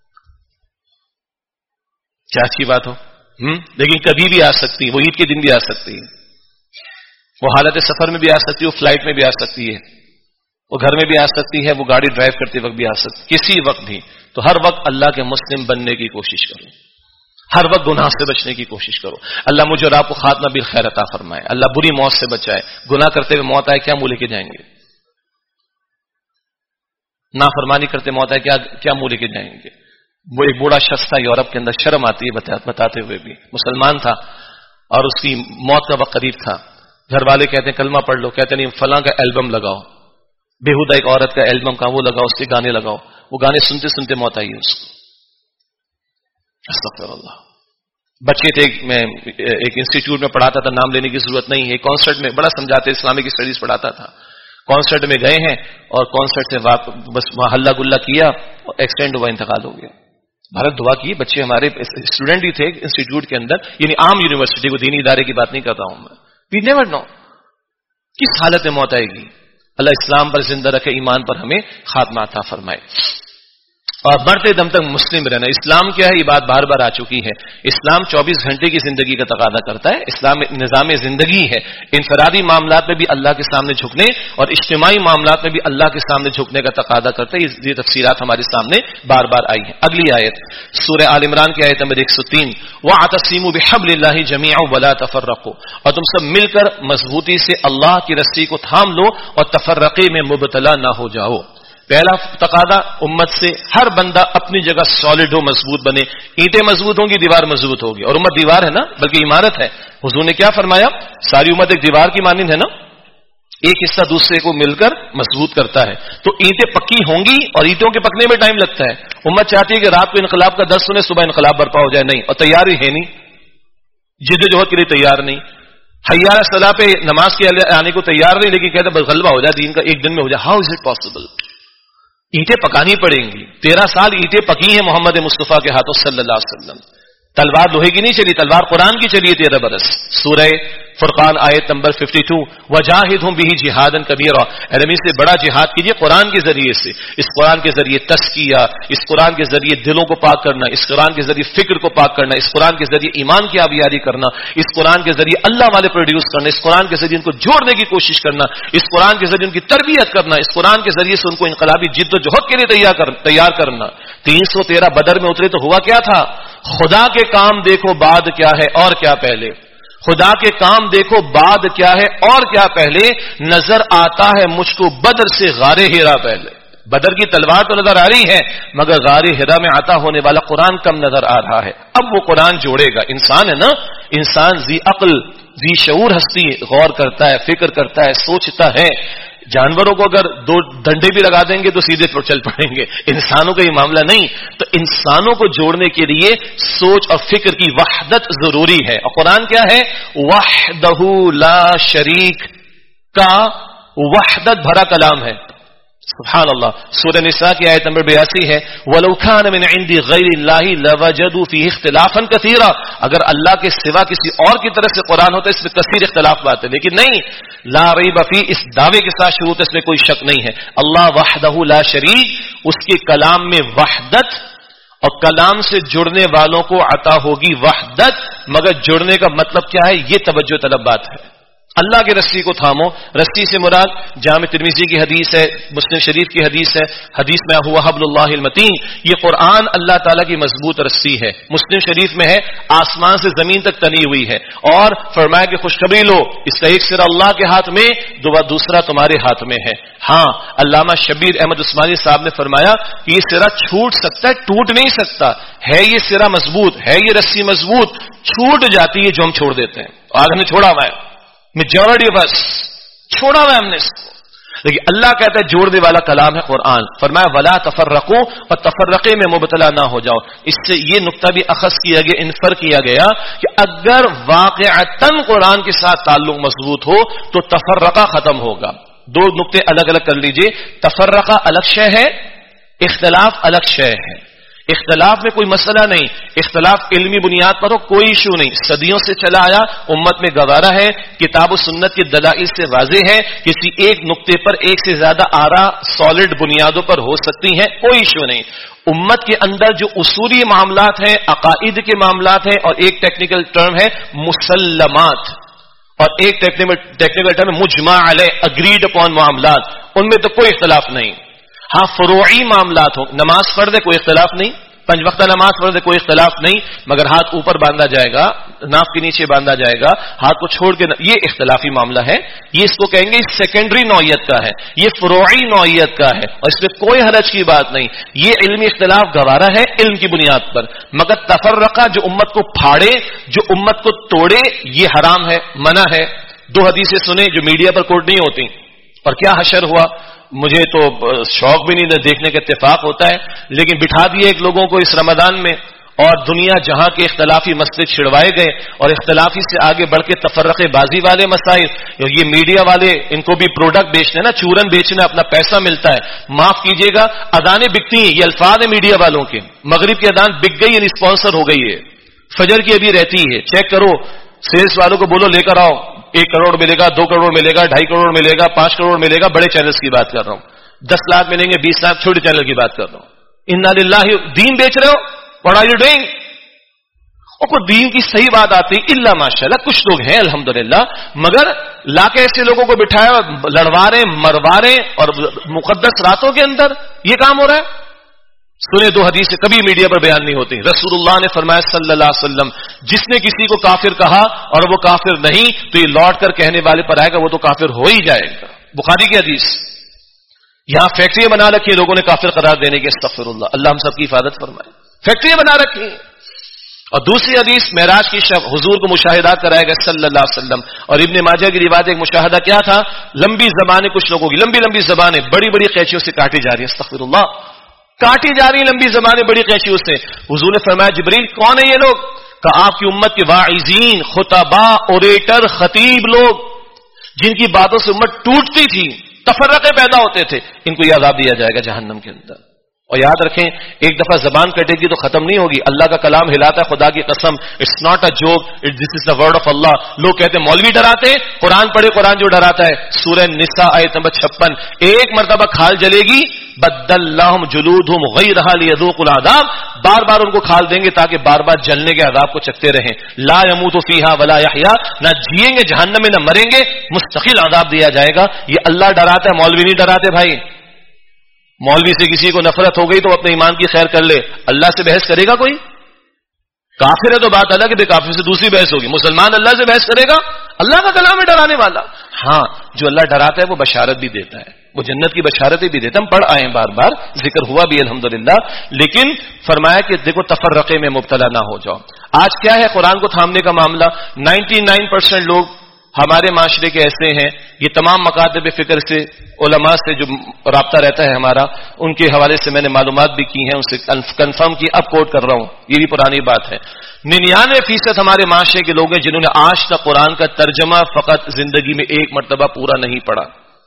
کیا اچھی بات ہو, ہم لیکن کبھی بھی آ سکتی, وہ عید کے دن بھی آ سکتی ہے, وہ حالت سفر میں بھی آ سکتی ہے, وہ فلائٹ میں بھی آ سکتی ہے, وہ گھر میں بھی آ سکتی ہے, وہ گاڑی ڈرائیو کرتے وقت بھی آ سکتی, کسی وقت بھی. تو ہر وقت اللہ کے مسلم بننے کی کوشش کرو, ہر وقت گناہ سے بچنے کی کوشش کرو. اللہ مجھے اور آپ کو خاتمہ بالخیر عطا فرمائے, اللہ بری موت سے بچائے. گناہ کرتے ہوئے موت آئے کیا منہ لے کے جائیں گے, نافرمانی کرتے موت آئے کیا کیا منہ لے کے جائیں گے. وہ ایک بوڑھا شخص تھا یورپ کے اندر, شرم آتی ہے بتاتے ہوئے بھی, مسلمان تھا اور اس کی موت کا وقت قریب تھا. گھر والے کہتے ہیں کلمہ پڑھ لو, کہتے نہیں فلاں کا البم لگاؤ, بےہودہ ایک عورت کا البم کا وہ لگاؤ, اس کے گانے لگاؤ. وہ گانے سنتے سنتے موت آئی ہے اس کو. استغفر اللہ. بچے تھے, میں ایک انسٹیٹیوٹ میں پڑھاتا تھا, نام لینے کی ضرورت نہیں ہے, کانسرٹ میں بڑا سمجھاتے, اسلامک اسٹڈیز پڑھاتا تھا. کانسرٹ میں گئے ہیں اور کانسرٹ سے بس وہاں ہلا گلا کیا اور ایکسیڈنٹ ہوا, انتقال ہو گیا. بھارت دعا کی, بچے ہمارے اسٹوڈنٹ ہی تھے انسٹیٹیوٹ کے اندر, یعنی عام یونیورسٹی کو, دینی ادارے کی بات نہیں کرتا ہوں میں. وی نیور نو کس حالت میں موت آئے گی. اللہ اسلام پر زندہ رکھے, ایمان پر ہمیں خاتمہ عطا فرمائے اور بڑھتے دم تک مسلم رہنا. اسلام کیا ہے, یہ بات بار بار آ چکی ہے. اسلام چوبیس گھنٹے کی زندگی کا تقاضا کرتا ہے. اسلام نظام زندگی ہے. انفرادی معاملات میں بھی اللہ کے سامنے جھکنے اور اجتماعی معاملات میں بھی اللہ کے سامنے جھکنے کا تقاضا کرتا ہے. یہ تفصیلات ہمارے سامنے بار بار آئی ہیں. اگلی آیت سورہ آل عمران کی آیت نمبر ایک سو تین, وَاعْتَصِمُوا بِحَبْلِ اللَّهِ جَمِيعًا وَلَا تَفَرَّقُوا, اور تم سب مل کر مضبوطی سے اللہ کی رسی کو تھام لو اور تفرقے میں مبتلا نہ ہو جاؤ. پہلا تقاضا امت سے, ہر بندہ اپنی جگہ سالڈ ہو, مضبوط بنے. اینٹیں مضبوط ہوں گی, دیوار مضبوط ہوگی, اور امت دیوار ہے نا, بلکہ عمارت ہے. حضور نے کیا فرمایا, ساری امت ایک دیوار کی مانند ہے نا, ایک حصہ دوسرے کو مل کر مضبوط کرتا ہے. تو اینٹیں پکی ہوں گی اور اینٹوں کے پکنے میں ٹائم لگتا ہے. امت چاہتی ہے کہ رات کو انقلاب کا درس سنے, صبح انقلاب برپا ہو جائے, نہیں, اور تیار ہی ہے نہیں, جد و جہد کے لیے تیار نہیں. حی علی الصلاۃ پہ نماز کے آنے کو تیار نہیں, لیکن کہتے بس غلبہ ہو جائے دین کا, ایک دن میں ہو جائے. How is it possible. اینٹیں پکانی پڑیں گی. تیرہ سال اینٹیں پکی ہیں محمد مصطفیٰ کے ہاتھوں صلی اللہ علیہ وسلم. تلوار لوہے کی نہیں چلی, تلوار قرآن کی چلی ہے تیرہ برس. سورہ فرقان آیت نمبر بائیس, وجاہدہم بہ جہادا کبیرا, اے سے بڑا جہاد کیجیے قرآن کے ذریعے سے. اس قرآن کے ذریعے تزکیہ, اس قرآن کے ذریعے دلوں کو پاک کرنا, اس قرآن کے ذریعے فکر کو پاک کرنا, اس قرآن کے ذریعے ایمان کی آبیاری کرنا, اس قرآن کے ذریعے اللہ والے پروڈیوس کرنا, اس قرآن کے ذریعے ان کو جوڑنے کی کوشش کرنا, اس قرآن کے ذریعے ان کی تربیت کرنا, اس قرآن کے ذریعے سے ان کو انقلابی جد و جہد کے لیے تیار کرنا. تین سو تیرہ بدر میں اترے تو ہوا کیا تھا, خدا کے کام دیکھو بعد کیا ہے اور کیا پہلے, خدا کے کام دیکھو بعد کیا ہے اور کیا پہلے, نظر آتا ہے مجھ کو بدر سے غار ہیرا پہلے. بدر کی تلوار تو نظر آ رہی ہے, مگر غار ہیرا میں عطا ہونے والا قرآن کم نظر آ رہا ہے. اب وہ قرآن جوڑے گا. انسان ہے نا, انسان ذی عقل ذی شعور ہستی, غور کرتا ہے, فکر کرتا ہے, سوچتا ہے. جانوروں کو اگر دو ڈنڈے بھی لگا دیں گے تو سیدھے چل پڑیں گے. انسانوں کا یہ معاملہ نہیں. تو انسانوں کو جوڑنے کے لیے سوچ اور فکر کی وحدت ضروری ہے. اور قرآن کیا ہے؟ وحدہ لا شریک کا وحدت بھرا کلام ہے. سبحان اللہ. سورہ نساء کی آیت نمبر بیاسی ہے وَلَوْ كَانَ مِنْ عِنْدِ غَيْرِ اللَّهِ لَوَجَدُوا فِيهِ اخْتِلَافًا كَثِيرًا. اگر اللہ کے سوا کسی اور کی طرف سے قرآن ہوتا ہے اس میں کثیر اختلاف بات ہے, لیکن نہیں. لا ریب فی, اس دعوے کے ساتھ شروع ہوتا ہے, اس میں کوئی شک نہیں ہے. اللہ وحدہ لا شریک, اس کے کلام میں وحدت اور کلام سے جڑنے والوں کو عطا ہوگی وحدت. مگر جڑنے کا مطلب کیا ہے؟ یہ توجہ طلب بات ہے. اللہ کی رسی کو تھامو. رسی سے مراد جامع ترمذی کی حدیث ہے, مسلم شریف کی حدیث ہے. حدیث میں ہوا حبل اللہ المتین. یہ قرآن اللہ تعالیٰ کی مضبوط رسی ہے. مسلم شریف میں ہے آسمان سے زمین تک تنی ہوئی ہے. اور فرمایا کہ خوشخبری لو, اس کا ایک سرا اللہ کے ہاتھ میں, دوسرا تمہارے ہاتھ میں ہے. ہاں, علامہ شبیر احمد عثمانی صاحب نے فرمایا کہ یہ سرا چھوٹ سکتا ہے, ٹوٹ نہیں سکتا ہے. یہ سرا مضبوط ہے, یہ رسی مضبوط, چھوٹ جاتی ہے جو ہم چھوڑ دیتے ہیں. آج ہم نے چھوڑا ہوا ہے, میجورٹی بس چھوڑا ہوا ہے ہم نے اس کو. لیکن اللہ کہتا ہے جوڑنے والا کلام ہے قرآن. فرمایا ولا تفرقوا, اور تفرقے میں مبتلا نہ ہو جاؤ. اس سے یہ نقطہ بھی اخذ کیا گیا, انفر کیا گیا کہ اگر واقعتاً قرآن کے ساتھ تعلق مضبوط ہو تو تفرقہ ختم ہوگا. دو نقطے الگ الگ کر لیجئے. تفرقہ الگ شے ہے, اختلاف الگ شے ہے. اختلاف میں کوئی مسئلہ نہیں, اختلاف علمی بنیاد پر ہو کوئی ایشو نہیں. صدیوں سے چلا آیا, امت میں گوارا ہے, کتاب و سنت کی دلائل سے واضح ہے. کسی ایک نقطے پر ایک سے زیادہ آرا سالڈ بنیادوں پر ہو سکتی ہیں, کوئی ایشو نہیں. امت کے اندر جو اصولی معاملات ہیں, عقائد کے معاملات ہیں, اور ایک ٹیکنیکل ٹرم ہے مسلمات, اور ایک ٹیکنیکل ٹرم مجمع علیہ اگریڈ اپون معاملات, ان میں تو کوئی اختلاف نہیں. ہاں فروعی معاملات ہوں, نماز فرض ہے کوئی اختلاف نہیں, پنج وقتہ نماز فرض ہے کوئی اختلاف نہیں, مگر ہاتھ اوپر باندھا جائے گا, ناف کے نیچے باندھا جائے گا, ہاتھ کو چھوڑ کے, یہ اختلافی معاملہ ہے. یہ اس کو کہیں گے سیکنڈری نوعیت کا ہے, یہ فروعی نوعیت کا ہے, اور اس میں کوئی حرج کی بات نہیں. یہ علمی اختلاف گوارا ہے علم کی بنیاد پر. مگر تفرقہ جو امت کو پھاڑے, جو امت کو توڑے, یہ حرام ہے, منع ہے. دو حدیثیں سنیں جو میڈیا پر کوٹ نہیں ہوتی, اور کیا حشر ہوا. مجھے تو شوق بھی نہیں دیکھنے کا اتفاق ہوتا ہے, لیکن بٹھا دیے ایک لوگوں کو اس رمضان میں, اور دنیا جہاں کے اختلافی مسئلے چھڑوائے گئے, اور اختلافی سے آگے بڑھ کے تفرقے بازی والے مسائل. یہ میڈیا والے ان کو بھی پروڈکٹ بیچنے نا, چورن بیچنا, اپنا پیسہ ملتا ہے. معاف کیجیے گا, اذانیں بکتی ہیں, یہ الفاظ ہیں میڈیا والوں کے. مغرب کی اذان بک گئی, یعنی اسپانسر ہو گئی ہے. فجر کی ابھی رہتی ہے, چیک کرو. سیلس والوں کو بولو لے کر آؤ, ایک کروڑ ملے گا, دو کروڑ ملے گا, ڈھائی کروڑ ملے گا, پانچ کروڑ ملے گا. بڑے چینلز کی بات کر رہا ہوں. دس لاکھ ملیں گے, بیس لاکھ چھوٹے چینل کی بات کر رہا ہوں. انا للہ, دین بیچ رہے ہو, واٹ آر یو ڈوئنگ. اور کوئی دین کی صحیح بات آتی الا ماشاءاللہ, کچھ لوگ ہیں الحمدللہ, مگر لا کے ایسے لوگوں کو بٹھایا, لڑوا رہے, مروا رہے, اور مقدس راتوں کے اندر یہ کام ہو رہا ہے. سنے دو حدیثیں کبھی میڈیا پر بیان نہیں ہوتی. رسول اللہ نے فرمایا صلی اللہ علیہ وسلم, جس نے کسی کو کافر کہا اور وہ کافر نہیں, تو یہ لوٹ کر کہنے والے پر آئے گا وہ تو کافر ہو ہی جائے گا. بخاری کی حدیث. یہاں فیکٹریاں بنا رکھی ہیں لوگوں نے کافر قرار دینے کے, استغفر اللہ, اللہ ہم سب کی حفاظت فرمائے. فیکٹریاں بنا رکھی ہیں. اور دوسری حدیث معراج کی شب حضور کو مشاہدات کرائے گا صلی اللہ علیہ وسلم. اور ابن ماجہ کی روایت ایک مشاہدہ کیا تھا, لمبی زبانیں, کچھ لوگوں کی لمبی لمبی زبانیں بڑی بڑی قینچیوں سے کاٹی جا رہی ہیں, استغفر اللہ, کاٹی جا رہی ہیں لمبی زبانیں بڑی قینچیوں سے. حضور نے فرمایا جبریل کون ہے یہ لوگ؟ کہ آپ کی امت کے واعظین, خطباء, اوریٹر, خطیب لوگ, جن کی باتوں سے امت ٹوٹتی تھی, تفرقے پیدا ہوتے تھے, ان کو یہ عذاب دیا جائے گا جہنم کے اندر. اور یاد رکھیں, ایک دفعہ زبان کٹے گی تو ختم نہیں ہوگی. اللہ کا کلام ہلاتا ہے, خدا کی قسم, it's not a joke, this is the word of Allah. لوگ کہتے ہیں مولوی ڈراتے, قرآن پڑھے, قرآن جو ڈراتا ہے. سورہ نساء آیت نمبر چھپن, ایک مرتبہ کھال جلے گی, بدل لہم جلودہم غیرہا لیذوقوا العذاب, بار بار ان کو کھال دیں گے تاکہ بار بار جلنے کے عذاب کو چکتے رہیں. لا یموت فیہا ولا یحیا, نہ جیئیں گے جہنم میں نہ مریں گے, مستقل عذاب دیا جائے گا. یہ اللہ ڈراتا ہے, مولوی نہیں ڈراتے بھائی. مولوی سے کسی کو نفرت ہو گئی تو اپنے ایمان کی خیر کر لے, اللہ سے بحث کرے گا کوئی؟ کافر ہے تو بات الگ ہے, بے کافر سے دوسری بحث ہوگی. مسلمان اللہ سے بحث کرے گا؟ اللہ کا کلام ہے ڈرانے والا. ہاں, جو اللہ ڈراتا ہے وہ بشارت بھی دیتا ہے, وہ جنت کی بشارتیں بھی دیتا ہے. ہم پڑھ آئے بار بار, ذکر ہوا بھی الحمدللہ, لیکن فرمایا کہ دیکھو تفرقے میں مبتلا نہ ہو جاؤ. آج کیا ہے قرآن کو تھامنے کا معاملہ؟ نائنٹی نائن پرسینٹ لوگ ہمارے معاشرے کے ایسے ہیں، یہ تمام مکاتب فکر سے علماء سے جو رابطہ رہتا ہے ہمارا، ان کے حوالے سے میں نے معلومات بھی کی ہیں، ان سے کنفرم کی، اب کوٹ کر رہا ہوں، یہ بھی پرانی بات ہے۔ ننانوے فیصد ہمارے معاشرے کے لوگ ہیں جنہوں نے آج تک قرآن کا ترجمہ فقط زندگی میں ایک مرتبہ پورا نہیں پڑھا۔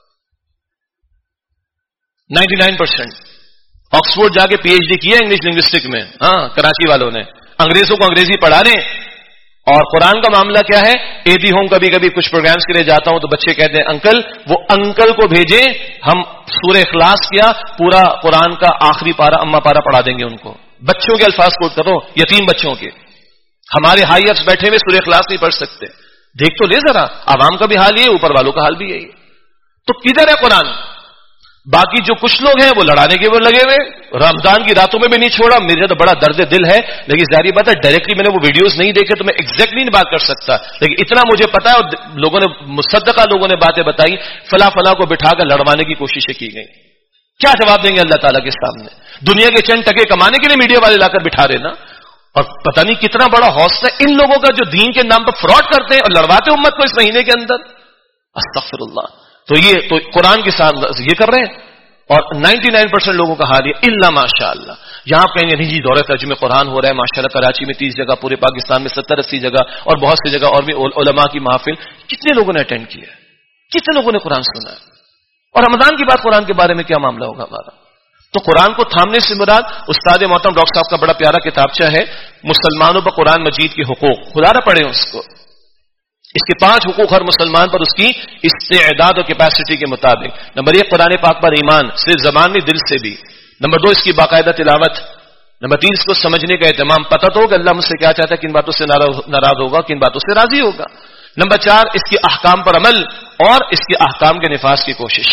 نائنٹی نائن پرسینٹ آکسفورڈ جا کے پی ایچ ڈی کیا انگلش لنگوسٹک میں، ہاں کراچی والوں نے، انگریزوں کو انگریزی پڑھا رہے ہیں۔ اور قرآن کا معاملہ کیا ہے، اے دی ہوم کبھی کبھی کچھ پروگرامز کے لیے جاتا ہوں تو بچے کہتے ہیں انکل، وہ انکل کو بھیجیں، ہم سورہ اخلاص کیا پورا قرآن کا آخری پارا اما پارا پڑھا دیں گے ان کو۔ بچوں کے الفاظ کوٹ کرو، یتیم بچوں کے، ہمارے ہائی افس بیٹھے ہوئے سورہ اخلاص نہیں پڑھ سکتے۔ دیکھ تو لے ذرا، عوام کا بھی حال یہ، اوپر والوں کا حال بھی یہی۔ تو کدھر ہے قرآن؟ باقی جو کچھ لوگ ہیں وہ لڑانے کے وہ لگے ہوئے، رمضان کی راتوں میں بھی نہیں چھوڑا۔ میرے تو بڑا درد دل ہے، لیکن ظاہری بات ہے ڈائریکٹلی میں نے وہ ویڈیوز نہیں دیکھے تو میں ایگزیکٹلی نہیں بات کر سکتا، لیکن اتنا مجھے پتا ہے، اور لوگوں نے مصدقہ لوگوں نے باتیں بتائی، فلاں فلاں کو بٹھا کر لڑوانے کی کوششیں کی گئی۔ کیا جواب دیں گے اللہ تعالیٰ کے سامنے؟ دنیا کے چند ٹکے کمانے کے لیے میڈیا والے لا کر بٹھا رہے نا، اور پتہ نہیں کتنا بڑا حوصلہ ان لوگوں کا جو دین کے نام پر فراڈ کرتے ہیں اور لڑواتے امت کو اس مہینے کے اندر۔ استغفر اللہ۔ تو یہ تو قرآن کے ساتھ یہ کر رہے ہیں، اور نائنٹی نائن پرسینٹ لوگوں کا حال یہ الا ماشاء اللہ۔ یہاں کہیں گے نہیں جی دورہ ترجمہ قرآن ہو رہا ہے ماشاء اللہ، کراچی میں تیس جگہ، پورے پاکستان میں ستر اسی جگہ، اور بہت سی جگہ اور بھی علماء کی محافل۔ کتنے لوگوں نے اٹینڈ کیا ہے؟ کتنے لوگوں نے قرآن سنا ہے؟ اور رمضان کی بات قرآن کے بارے میں کیا معاملہ ہوگا ہمارا؟ تو قرآن کو تھامنے سے مراد استاد محترم ڈاکٹر صاحب کا بڑا پیارا کتابچہ ہے مسلمانوں پر قرآن مجید کے حقوق، خدا نہ پڑھیں اس کو۔ اس کے پانچ حقوق ہر مسلمان پر اس کی استعداد اور کیپیسٹی کے مطابق۔ نمبر ایک قرآن پاک پر ایمان، صرف زبان نہیں دل سے بھی۔ نمبر دو اس کی باقاعدہ تلاوت۔ نمبر تین اس کو سمجھنے کا اہتمام، پتہ تو ہوگا اللہ مجھ سے کیا چاہتا ہے، کن باتوں سے ناراض ہوگا، کن باتوں سے راضی ہوگا۔ نمبر چار اس کے احکام پر عمل اور اس کے احکام کے نفاذ کی کوشش۔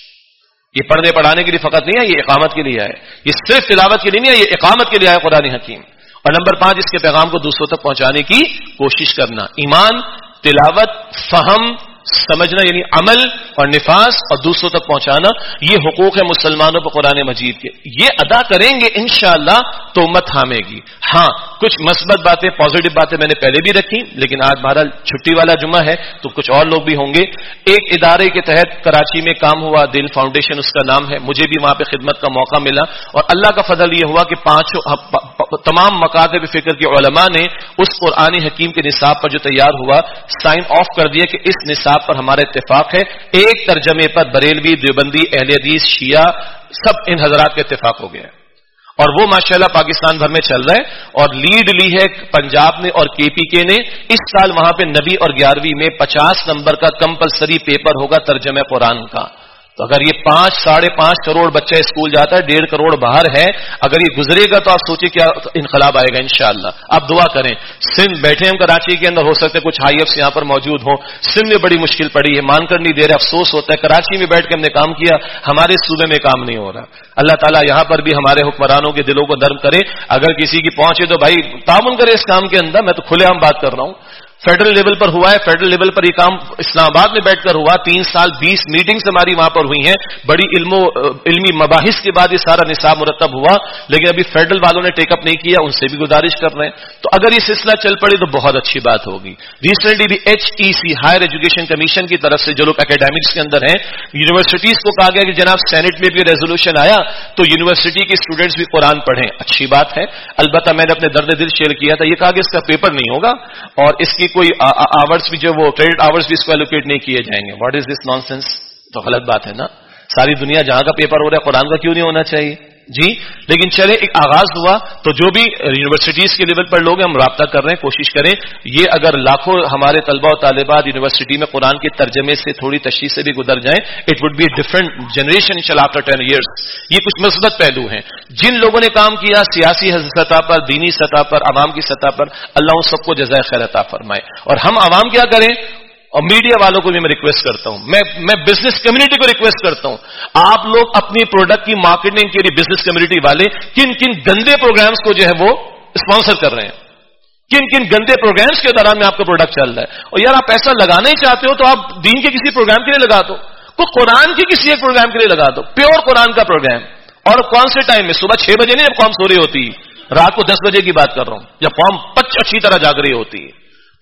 یہ پڑھنے پڑھانے کے لیے فقط نہیں ہے، یہ اقامت کے لیے ہے، یہ صرف تلاوت کے لیے نہیں ہے، یہ اقامت کے لیے ہے قرآن حکیم۔ اور نمبر پانچ اس کے پیغام کو دوسروں تک پہنچانے کی کوشش کرنا۔ ایمان، تلاوت، فہم، سمجھنا یعنی عمل اور نفاذ اور دوسروں تک پہنچانا، یہ حقوق ہے مسلمانوں پر قرآن مجید کے۔ یہ ادا کریں گے انشاءاللہ تو امت تھامے گی۔ ہاں کچھ مثبت باتیں، پازیٹو باتیں میں نے پہلے بھی رکھی، لیکن آج بہرحال چھٹی والا جمعہ ہے تو کچھ اور لوگ بھی ہوں گے۔ ایک ادارے کے تحت کراچی میں کام ہوا، دل فاؤنڈیشن اس کا نام ہے، مجھے بھی وہاں پہ خدمت کا موقع ملا، اور اللہ کا فضل یہ ہوا کہ پانچوں تمام مکاتب فکر کے علماء نے اس قرآن حکیم کے نصاب پر جو تیار ہوا سائن آف کر دیا کہ اس نصاب پر ہمارا اتفاق ہے۔ ایک ترجمے پر بریلوی، دیوبندی، اہل حدیث، شیعہ سب ان حضرات کا اتفاق ہو گیا ہے، اور وہ ماشاءاللہ پاکستان بھر میں چل رہا ہے، اور لیڈ لی ہے پنجاب نے اور کے پی کے نے۔ اس سال وہاں پہ نبی اور گیارہویں میں پچاس نمبر کا کمپلسری پیپر ہوگا ترجمہ قرآن کا۔ تو اگر یہ پانچ ساڑھے پانچ کروڑ بچہ اسکول جاتا ہے، ڈیڑھ کروڑ باہر ہے، اگر یہ گزرے گا تو آپ سوچیں کیا انقلاب آئے گا انشاءاللہ۔ آپ دعا کریں۔ سندھ بیٹھے ہم کراچی کے اندر، ہو سکتے کچھ ہائی ایفس یہاں پر موجود ہوں، سندھ میں بڑی مشکل پڑی ہے، مان کر نہیں دے رہے، افسوس ہوتا ہے۔ کراچی میں بیٹھ کے ہم نے کام کیا، ہمارے صوبے میں کام نہیں ہو رہا۔ اللہ تعالیٰ یہاں پر بھی ہمارے حکمرانوں کے دلوں کو نرم کرے، اگر کسی کی پہنچے تو بھائی تعاون کرے اس کام کے اندر۔ میں تو کھلے عام بات کر رہا ہوں، فیڈرل لیول پر ہوا ہے، فیڈرل لیول پر یہ کام اسلام آباد میں بیٹھ کر ہوا، تین سال بیس میٹنگز ہماری وہاں پر ہوئی ہیں، بڑی علم و علمی مباحث کے بعد یہ سارا نصاب مرتب ہوا، لیکن ابھی فیڈرل والوں نے ٹیک اپ نہیں کیا، ان سے بھی گزارش کر رہے ہیں۔ تو اگر یہ سلسلہ چل پڑے تو بہت اچھی بات ہوگی۔ ریسنٹلی بھی H E C higher education commission کی طرف سے جو لوگ اکیڈیمکس کے اندر ہیں، یونیورسٹیز کو کہا گیا کہ جناب سینٹ میں بھی ریزولوشن آیا تو یونیورسٹی کے اسٹوڈنٹس بھی قرآن پڑھیں، اچھی بات ہے۔ البتہ میں نے اپنے درد دل شیئر کیا تھا، یہ کہا کہ اس کا پیپر نہیں ہوگا اور اس کی کوئی آورس بھی جو وہ کریڈٹ آورس بھی اس کو ایلوکیٹ نہیں کیے جائیں گے۔ What is this nonsense? تو غلط بات ہے نا، ساری دنیا جہاں کا پیپر ہو رہا ہے قرآن کا کیوں نہیں ہونا چاہیے جی؟ لیکن چلے ایک آغاز ہوا تو جو بھی یونیورسٹیز کے لیول پر لوگ ہیں ہم رابطہ کر رہے ہیں، کوشش کریں یہ اگر لاکھوں ہمارے طلبہ و طالبات یونیورسٹی میں قرآن کے ترجمے سے تھوڑی تشریح سے بھی گزر جائیں، it would be different generation انشاءاللہ آفٹر ٹین ایئرس۔ یہ کچھ مثبت پہلو ہیں جن لوگوں نے کام کیا سیاسی سطح پر، دینی سطح پر، عوام کی سطح پر، اللہ ان سب کو جزائے خیر عطا فرمائے۔ اور ہم عوام کیا کریں، اور میڈیا والوں کو بھی میں ریکویسٹ کرتا ہوں، میں میں بزنس کمیونٹی کو ریکویسٹ کرتا ہوں، آپ لوگ اپنی پروڈکٹ کی مارکیٹنگ کے لیے بزنس کمیونٹی والے کن کن گندے پروگرامز کو جو ہے وہ اسپانسر کر رہے ہیں، کن کن گندے پروگرامز کے دوران میں آپ کا پروڈکٹ چل رہا ہے۔ اور یار آپ پیسہ لگانا ہی چاہتے ہو تو آپ دین کے کسی پروگرام کے لیے لگا دو، کوئی قرآن کے کسی ایک پروگرام کے لیے لگا دو، پیور قرآن کا پروگرام۔ اور کون سے ٹائم میں؟ صبح چھ بجے نہیں جب قوم سو رہی ہوتی، رات کو دس بجے کی بات کر رہا ہوں جب قوم پچ اچھی طرح جاگ رہی ہوتی ہے۔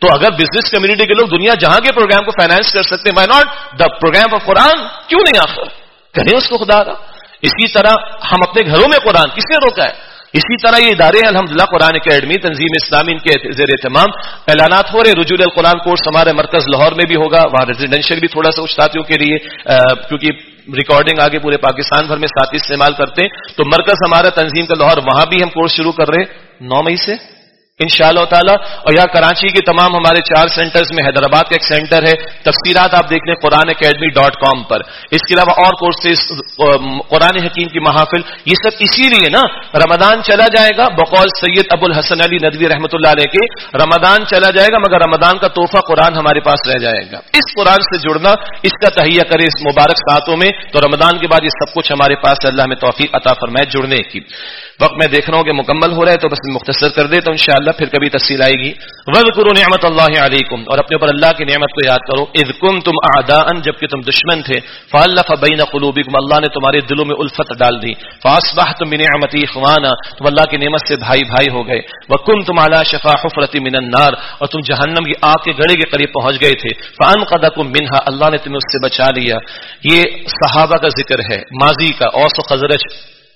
تو اگر بزنس کمیونٹی کے لوگ دنیا جہاں کے پروگرام کو فائنانس کر سکتے ہیں, why not the program of Quran, کیوں نہیں آخر کریں اس کو خدا را. اسی طرح ہم اپنے گھروں میں قرآن, کس نے روکا ہے؟ اسی طرح یہ ادارے ہیں الحمدللہ, قرآن اکیڈمی, تنظیم اسلامی, ان کے زیر اہتمام اعلانات ہو رہے. رجوع القرآن کورس ہمارے مرکز لاہور میں بھی ہوگا, وہاں ریزیڈینشیل بھی تھوڑا سا استادیوں کے لیے, کیونکہ ریکارڈنگ آگے پورے پاکستان بھر میں ساتھی استعمال کرتے ہیں, تو مرکز ہمارا تنظیم کا لاہور, وہاں بھی ہم کورس شروع کر رہے ہیں نو مئی سے انشاءاللہ تعالی. اور یہاں کراچی کے تمام ہمارے چار سینٹرز میں, حیدرآباد کا ایک سینٹر ہے, تفصیلات آپ دیکھ لیں قرآن اکیڈمی ڈاٹ کام پر. اس کے علاوہ اور کورسز, قرآن حکیم کی محافل, یہ سب اسی لیے نا رمضان چلا جائے گا, بقول سید ابو الحسن علی ندوی رحمۃ اللہ علیہ کے, رمضان چلا جائے گا مگر رمضان کا تحفہ قرآن ہمارے پاس رہ جائے گا. اس قرآن سے جڑنا, اس کا تہیہ کرے اس مبارک ساتوں میں, تو رمضان کے بعد یہ سب کچھ ہمارے پاس اللہ میں توفیق عطا فرمائے جڑنے کی. وقت میں دیکھ رہا ہوں کہ مکمل ہو رہا ہے, تو بس مختصر کر دے تو انشاءاللہ پھر کبھی تفصیل آئے گی. وَاذْكُرُوا نِعْمَتَ اللَّهِ عَلَيْكُمْ, اور اپنے اوپر اللہ کی نعمت کو یاد کرو. اذ کنتم اعداء, جبکہ تم دشمن تھے. فالف بین قلوبکم, اللہ نے تمہارے دلوں میں الفت ڈال دی. فاصبحتم بنعمتی اخوانا, تم اللہ کی نعمت سے بھائی بھائی ہو گئے. وکنتم علی شفا حفرۃ من النار, اور تم جہنم کی آگ کے گڑھے کے قریب پہنچ گئے تھے. فانقذکم منها, اللہ نے تمہیں اس سے بچا لیا. یہ صحابہ کا ذکر ہے ماضی کا. اوس و خزرج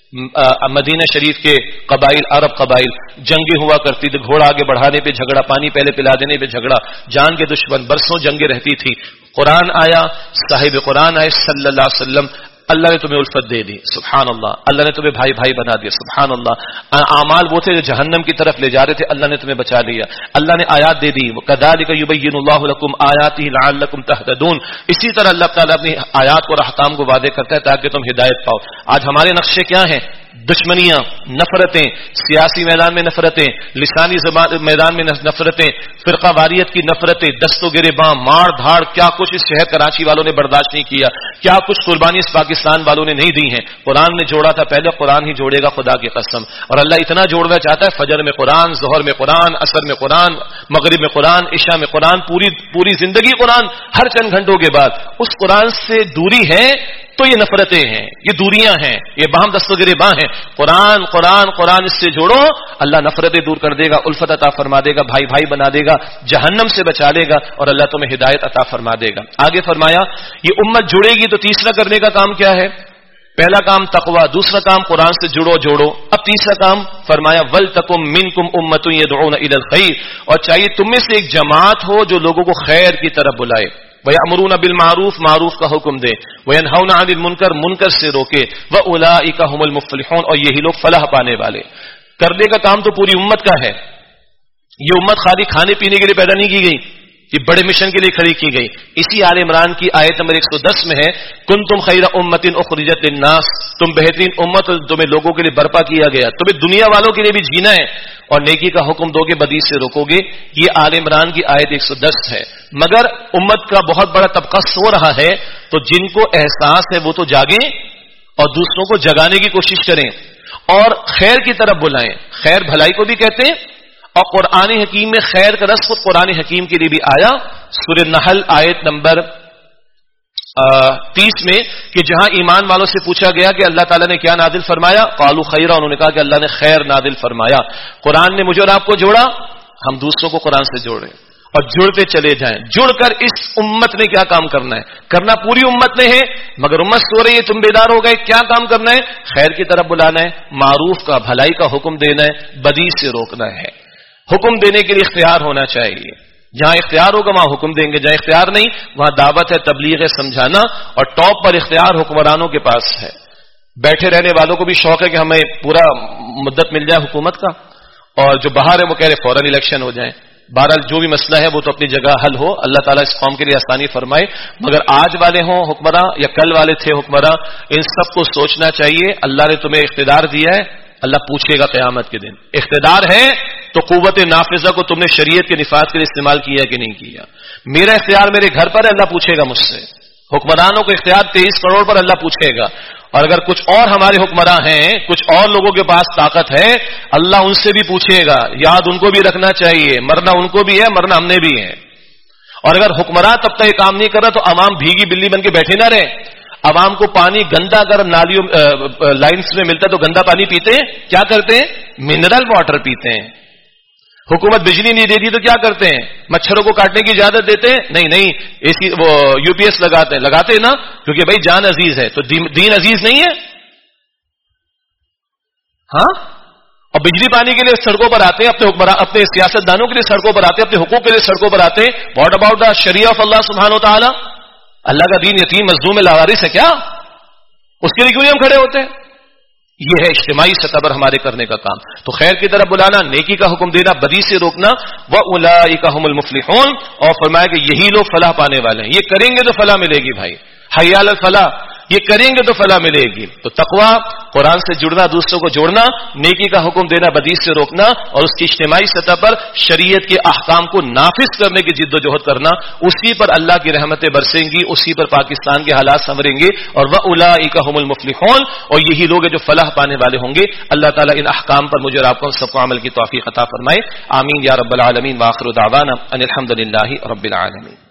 مدینہ شریف کے قبائل, عرب قبائل جنگیں ہوا کرتی تھی, گھوڑا آگے بڑھانے پہ جھگڑا, پانی پہلے پلا دینے پہ جھگڑا, جان کے دشمن, برسوں جنگیں رہتی تھی. قرآن آیا, صاحب قرآن آئے صلی اللہ علیہ وسلم, اللہ نے تمہیں الفت دے دی, سبحان اللہ. اللہ نے تمہیں بھائی بھائی بنا دیا, سبحان اللہ. اعمال وہ تھے جو جہنم کی طرف لے جا رہے تھے, اللہ نے تمہیں بچا لیا. اللہ نے آیات دے دی, کذالک یبین اللہ لکم آیاتہ لعلکم تہتدون. اسی طرح اللہ تعالیٰ اپنی آیات اور احکام کو واضح کرتا ہے تاکہ تم ہدایت پاؤ. آج ہمارے نقشے کیا ہیں؟ دشمنیاں, نفرتیں, سیاسی میدان میں نفرتیں, لسانی میدان میں نفرتیں, فرقہ واریت کی نفرتیں, دست و گریباں, مار دھاڑ, کیا کچھ اس شہر کراچی والوں نے برداشت نہیں کیا, کیا کچھ قربانی اس پاکستان والوں نے نہیں دی ہیں. قرآن نے جوڑا تھا, پہلے قرآن ہی جوڑے گا, خدا کی قسم. اور اللہ اتنا جوڑنا چاہتا ہے, فجر میں قرآن, ظہر میں قرآن, عصر میں قرآن, مغرب میں قرآن, عشاء میں قرآن, پوری پوری زندگی قرآن, ہر چند گھنٹوں کے بعد. اس قرآن سے دوری ہے تو یہ نفرتیں ہیں, یہ دوریاں ہیں, یہ باہم دست و گریباں ہیں. قرآن قرآن قرآن, اس سے جوڑو, اللہ نفرتیں دور کر دے گا, الفت عطا فرما دے گا, بھائی بھائی بنا دے گا, جہنم سے بچا لے گا, اور اللہ تمہیں ہدایت عطا فرما دے گا. آگے فرمایا یہ امت جڑے گی تو تیسرا کرنے کا کام کیا ہے؟ پہلا کام تقوی, دوسرا کام قرآن سے جڑو جوڑو. اب تیسرا کام فرمایا وَلْتَكُمْ مِنْكُمْ أُمَّةٌ يَدْعُونَ إِلَى الْخَيْرِ, اور چاہیے تم میں سے ایک جماعت ہو جو لوگوں کو خیر کی طرف بلائے. وَيَأْمُرُونَ بِالْمَعْرُوفِ, معروف کا حکم دے. وَيَنْهَوْنَ عَنِ الْمُنْكَرِ, منکر سے روکے. وَأُولَٰئِكَ هُمُ الْمُفْلِحُونَ, اور یہی لوگ فلاح پانے والے. کرنے کا کام تو پوری امت کا ہے. یہ امت خالی کھانے پینے کے لیے پیدا نہیں کی گئی, یہ بڑے مشن کے لیے کھڑی کی گئی. اسی آل عمران کی آیت نمبر ایک سو دس میں ہے کنتم خیر امت اخرجت للناس, تم بہترین امت, تمہیں لوگوں کے لیے برپا کیا گیا, تمہیں دنیا والوں کے لیے بھی جینا ہے, اور نیکی کا حکم دو گے, بدی سے روکو گے. یہ آل عمران کی آیت ایک سو دس ہے. مگر امت کا بہت بڑا طبقہ سو رہا ہے, تو جن کو احساس ہے وہ تو جاگیں اور دوسروں کو جگانے کی کوشش کریں اور خیر کی طرف بلائیں. خیر بھلائی کو بھی کہتے ہیں, اور قرآن حکیم میں خیر کا لفظ خود قرآن حکیم کے لیے بھی آیا. سورہ نحل آیت نمبر تیس میں, کہ جہاں ایمان والوں سے پوچھا گیا کہ اللہ تعالیٰ نے کیا نازل فرمایا, قالوا خیرا, انہوں نے کہا کہ اللہ نے خیر نازل فرمایا. قرآن نے مجھے اور آپ کو جوڑا, ہم دوسروں کو قرآن سے جوڑیں اور جڑتے چلے جائیں. جڑ کر اس امت نے کیا کام کرنا ہے؟ کرنا پوری امت نے ہے, مگر امت سو رہی ہے, تم بیدار ہو گئے. کیا کام کرنا ہے؟ خیر کی طرف بلانا ہے, معروف کا, بھلائی کا حکم دینا ہے, بدی سے روکنا ہے. حکم دینے کے لیے اختیار ہونا چاہیے. جہاں اختیار ہوگا وہاں حکم دیں گے, جہاں اختیار نہیں وہاں دعوت ہے, تبلیغ ہے, سمجھانا. اور ٹاپ پر اختیار حکمرانوں کے پاس ہے. بیٹھے رہنے والوں کو بھی شوق ہے کہ ہمیں پورا مدت مل جائے حکومت کا, اور جو باہر ہے وہ کہہ رہے فوراً الیکشن ہو جائیں. بہرحال جو بھی مسئلہ ہے وہ تو اپنی جگہ حل ہو, اللہ تعالیٰ اس قوم کے لیے آسانی فرمائے. مگر آج والے ہوں حکمراں یا کل والے تھے حکمراں, ان سب کو سوچنا چاہیے اللہ نے تمہیں اقتدار دیا ہے, اللہ پوچھے گا قیامت کے دن. اقتدار ہے تو قوت نافذہ کو تم نے شریعت کے نفاذ کے لیے استعمال کیا کہ نہیں کیا. میرا اختیار میرے گھر پر ہے, اللہ پوچھے گا مجھ سے. حکمرانوں کو اختیار تیئیس کروڑ پر اللہ پوچھے گا. اور اگر کچھ اور ہمارے حکمراں ہیں, کچھ اور لوگوں کے پاس طاقت ہے, اللہ ان سے بھی پوچھے گا. یاد ان کو بھی رکھنا چاہیے, مرنا ان کو بھی ہے, مرنا ہم نے بھی ہے. اور اگر حکمراں تب تک یہ کام نہیں کر رہا تو عوام بھیگی بلی بن کے بیٹھے نہ رہے. عوام کو پانی گندا اگر نالیوں لائنز میں ملتا ہے تو گندا پانی پیتے ہیں, کیا کرتے ہیں؟ منرل واٹر پیتے ہیں. حکومت بجلی نہیں دیتی تو کیا کرتے ہیں؟ مچھروں کو کاٹنے کی اجازت دیتے ہیں؟ نہیں نہیں، اے سی وہ یو پی ایس لگاتے ہیں لگاتے ہیں نا، کیونکہ بھائی جان عزیز ہے، تو دین عزیز نہیں ہے؟ ہاں، اور بجلی پانی کے لیے سڑکوں پر آتے ہیں، اپنے حکمران اپنے سیاست دانوں کے لیے سڑکوں پر آتے ہیں، اپنے حقوق کے لیے سڑکوں پر آتے ہیں. What about the sharia of Allah سبحانہ و تعالی؟ اللہ کا دین یتیم مظلوم لاوارث ہے کیا؟ اس کے لیے کیوں نہیں ہم کھڑے ہوتے ہیں؟ یہ ہے اجتماعی سطح پر ہمارے کرنے کا کام. تو خیر کی طرف بلانا، نیکی کا حکم دینا، بدی سے روکنا. وَأُولَٰئِكَ هُمُ الْمُفْلِحُونَ، اور فرمایا کہ یہی لوگ فلاح پانے والے ہیں. یہ کریں گے تو فلاح ملے گی بھائی. حی علی الفلاح، یہ کریں گے تو فلاح ملے گی. تو تقویٰ، قرآن سے جڑنا، دوسروں کو جوڑنا، نیکی کا حکم دینا، بدی سے روکنا، اور اس کی اجتماعی سطح پر شریعت کے احکام کو نافذ کرنے کی جد و جہد کرنا، اسی پر اللہ کی رحمتیں برسیں گی، اسی پر پاکستان کے حالات سنوریں گے. اور وَأُولَٰئِكَ هُمُ الْمُفْلِحُونَ، اور یہی لوگ ہیں جو فلاح پانے والے ہوں گے. اللہ تعالیٰ ان احکام پر مجھے اور آپ کو سب کو عمل کی توفیق عطا فرمائے. آمین یا رب العالمین. وآخر دعوانا ان الحمد للہ رب العالمین.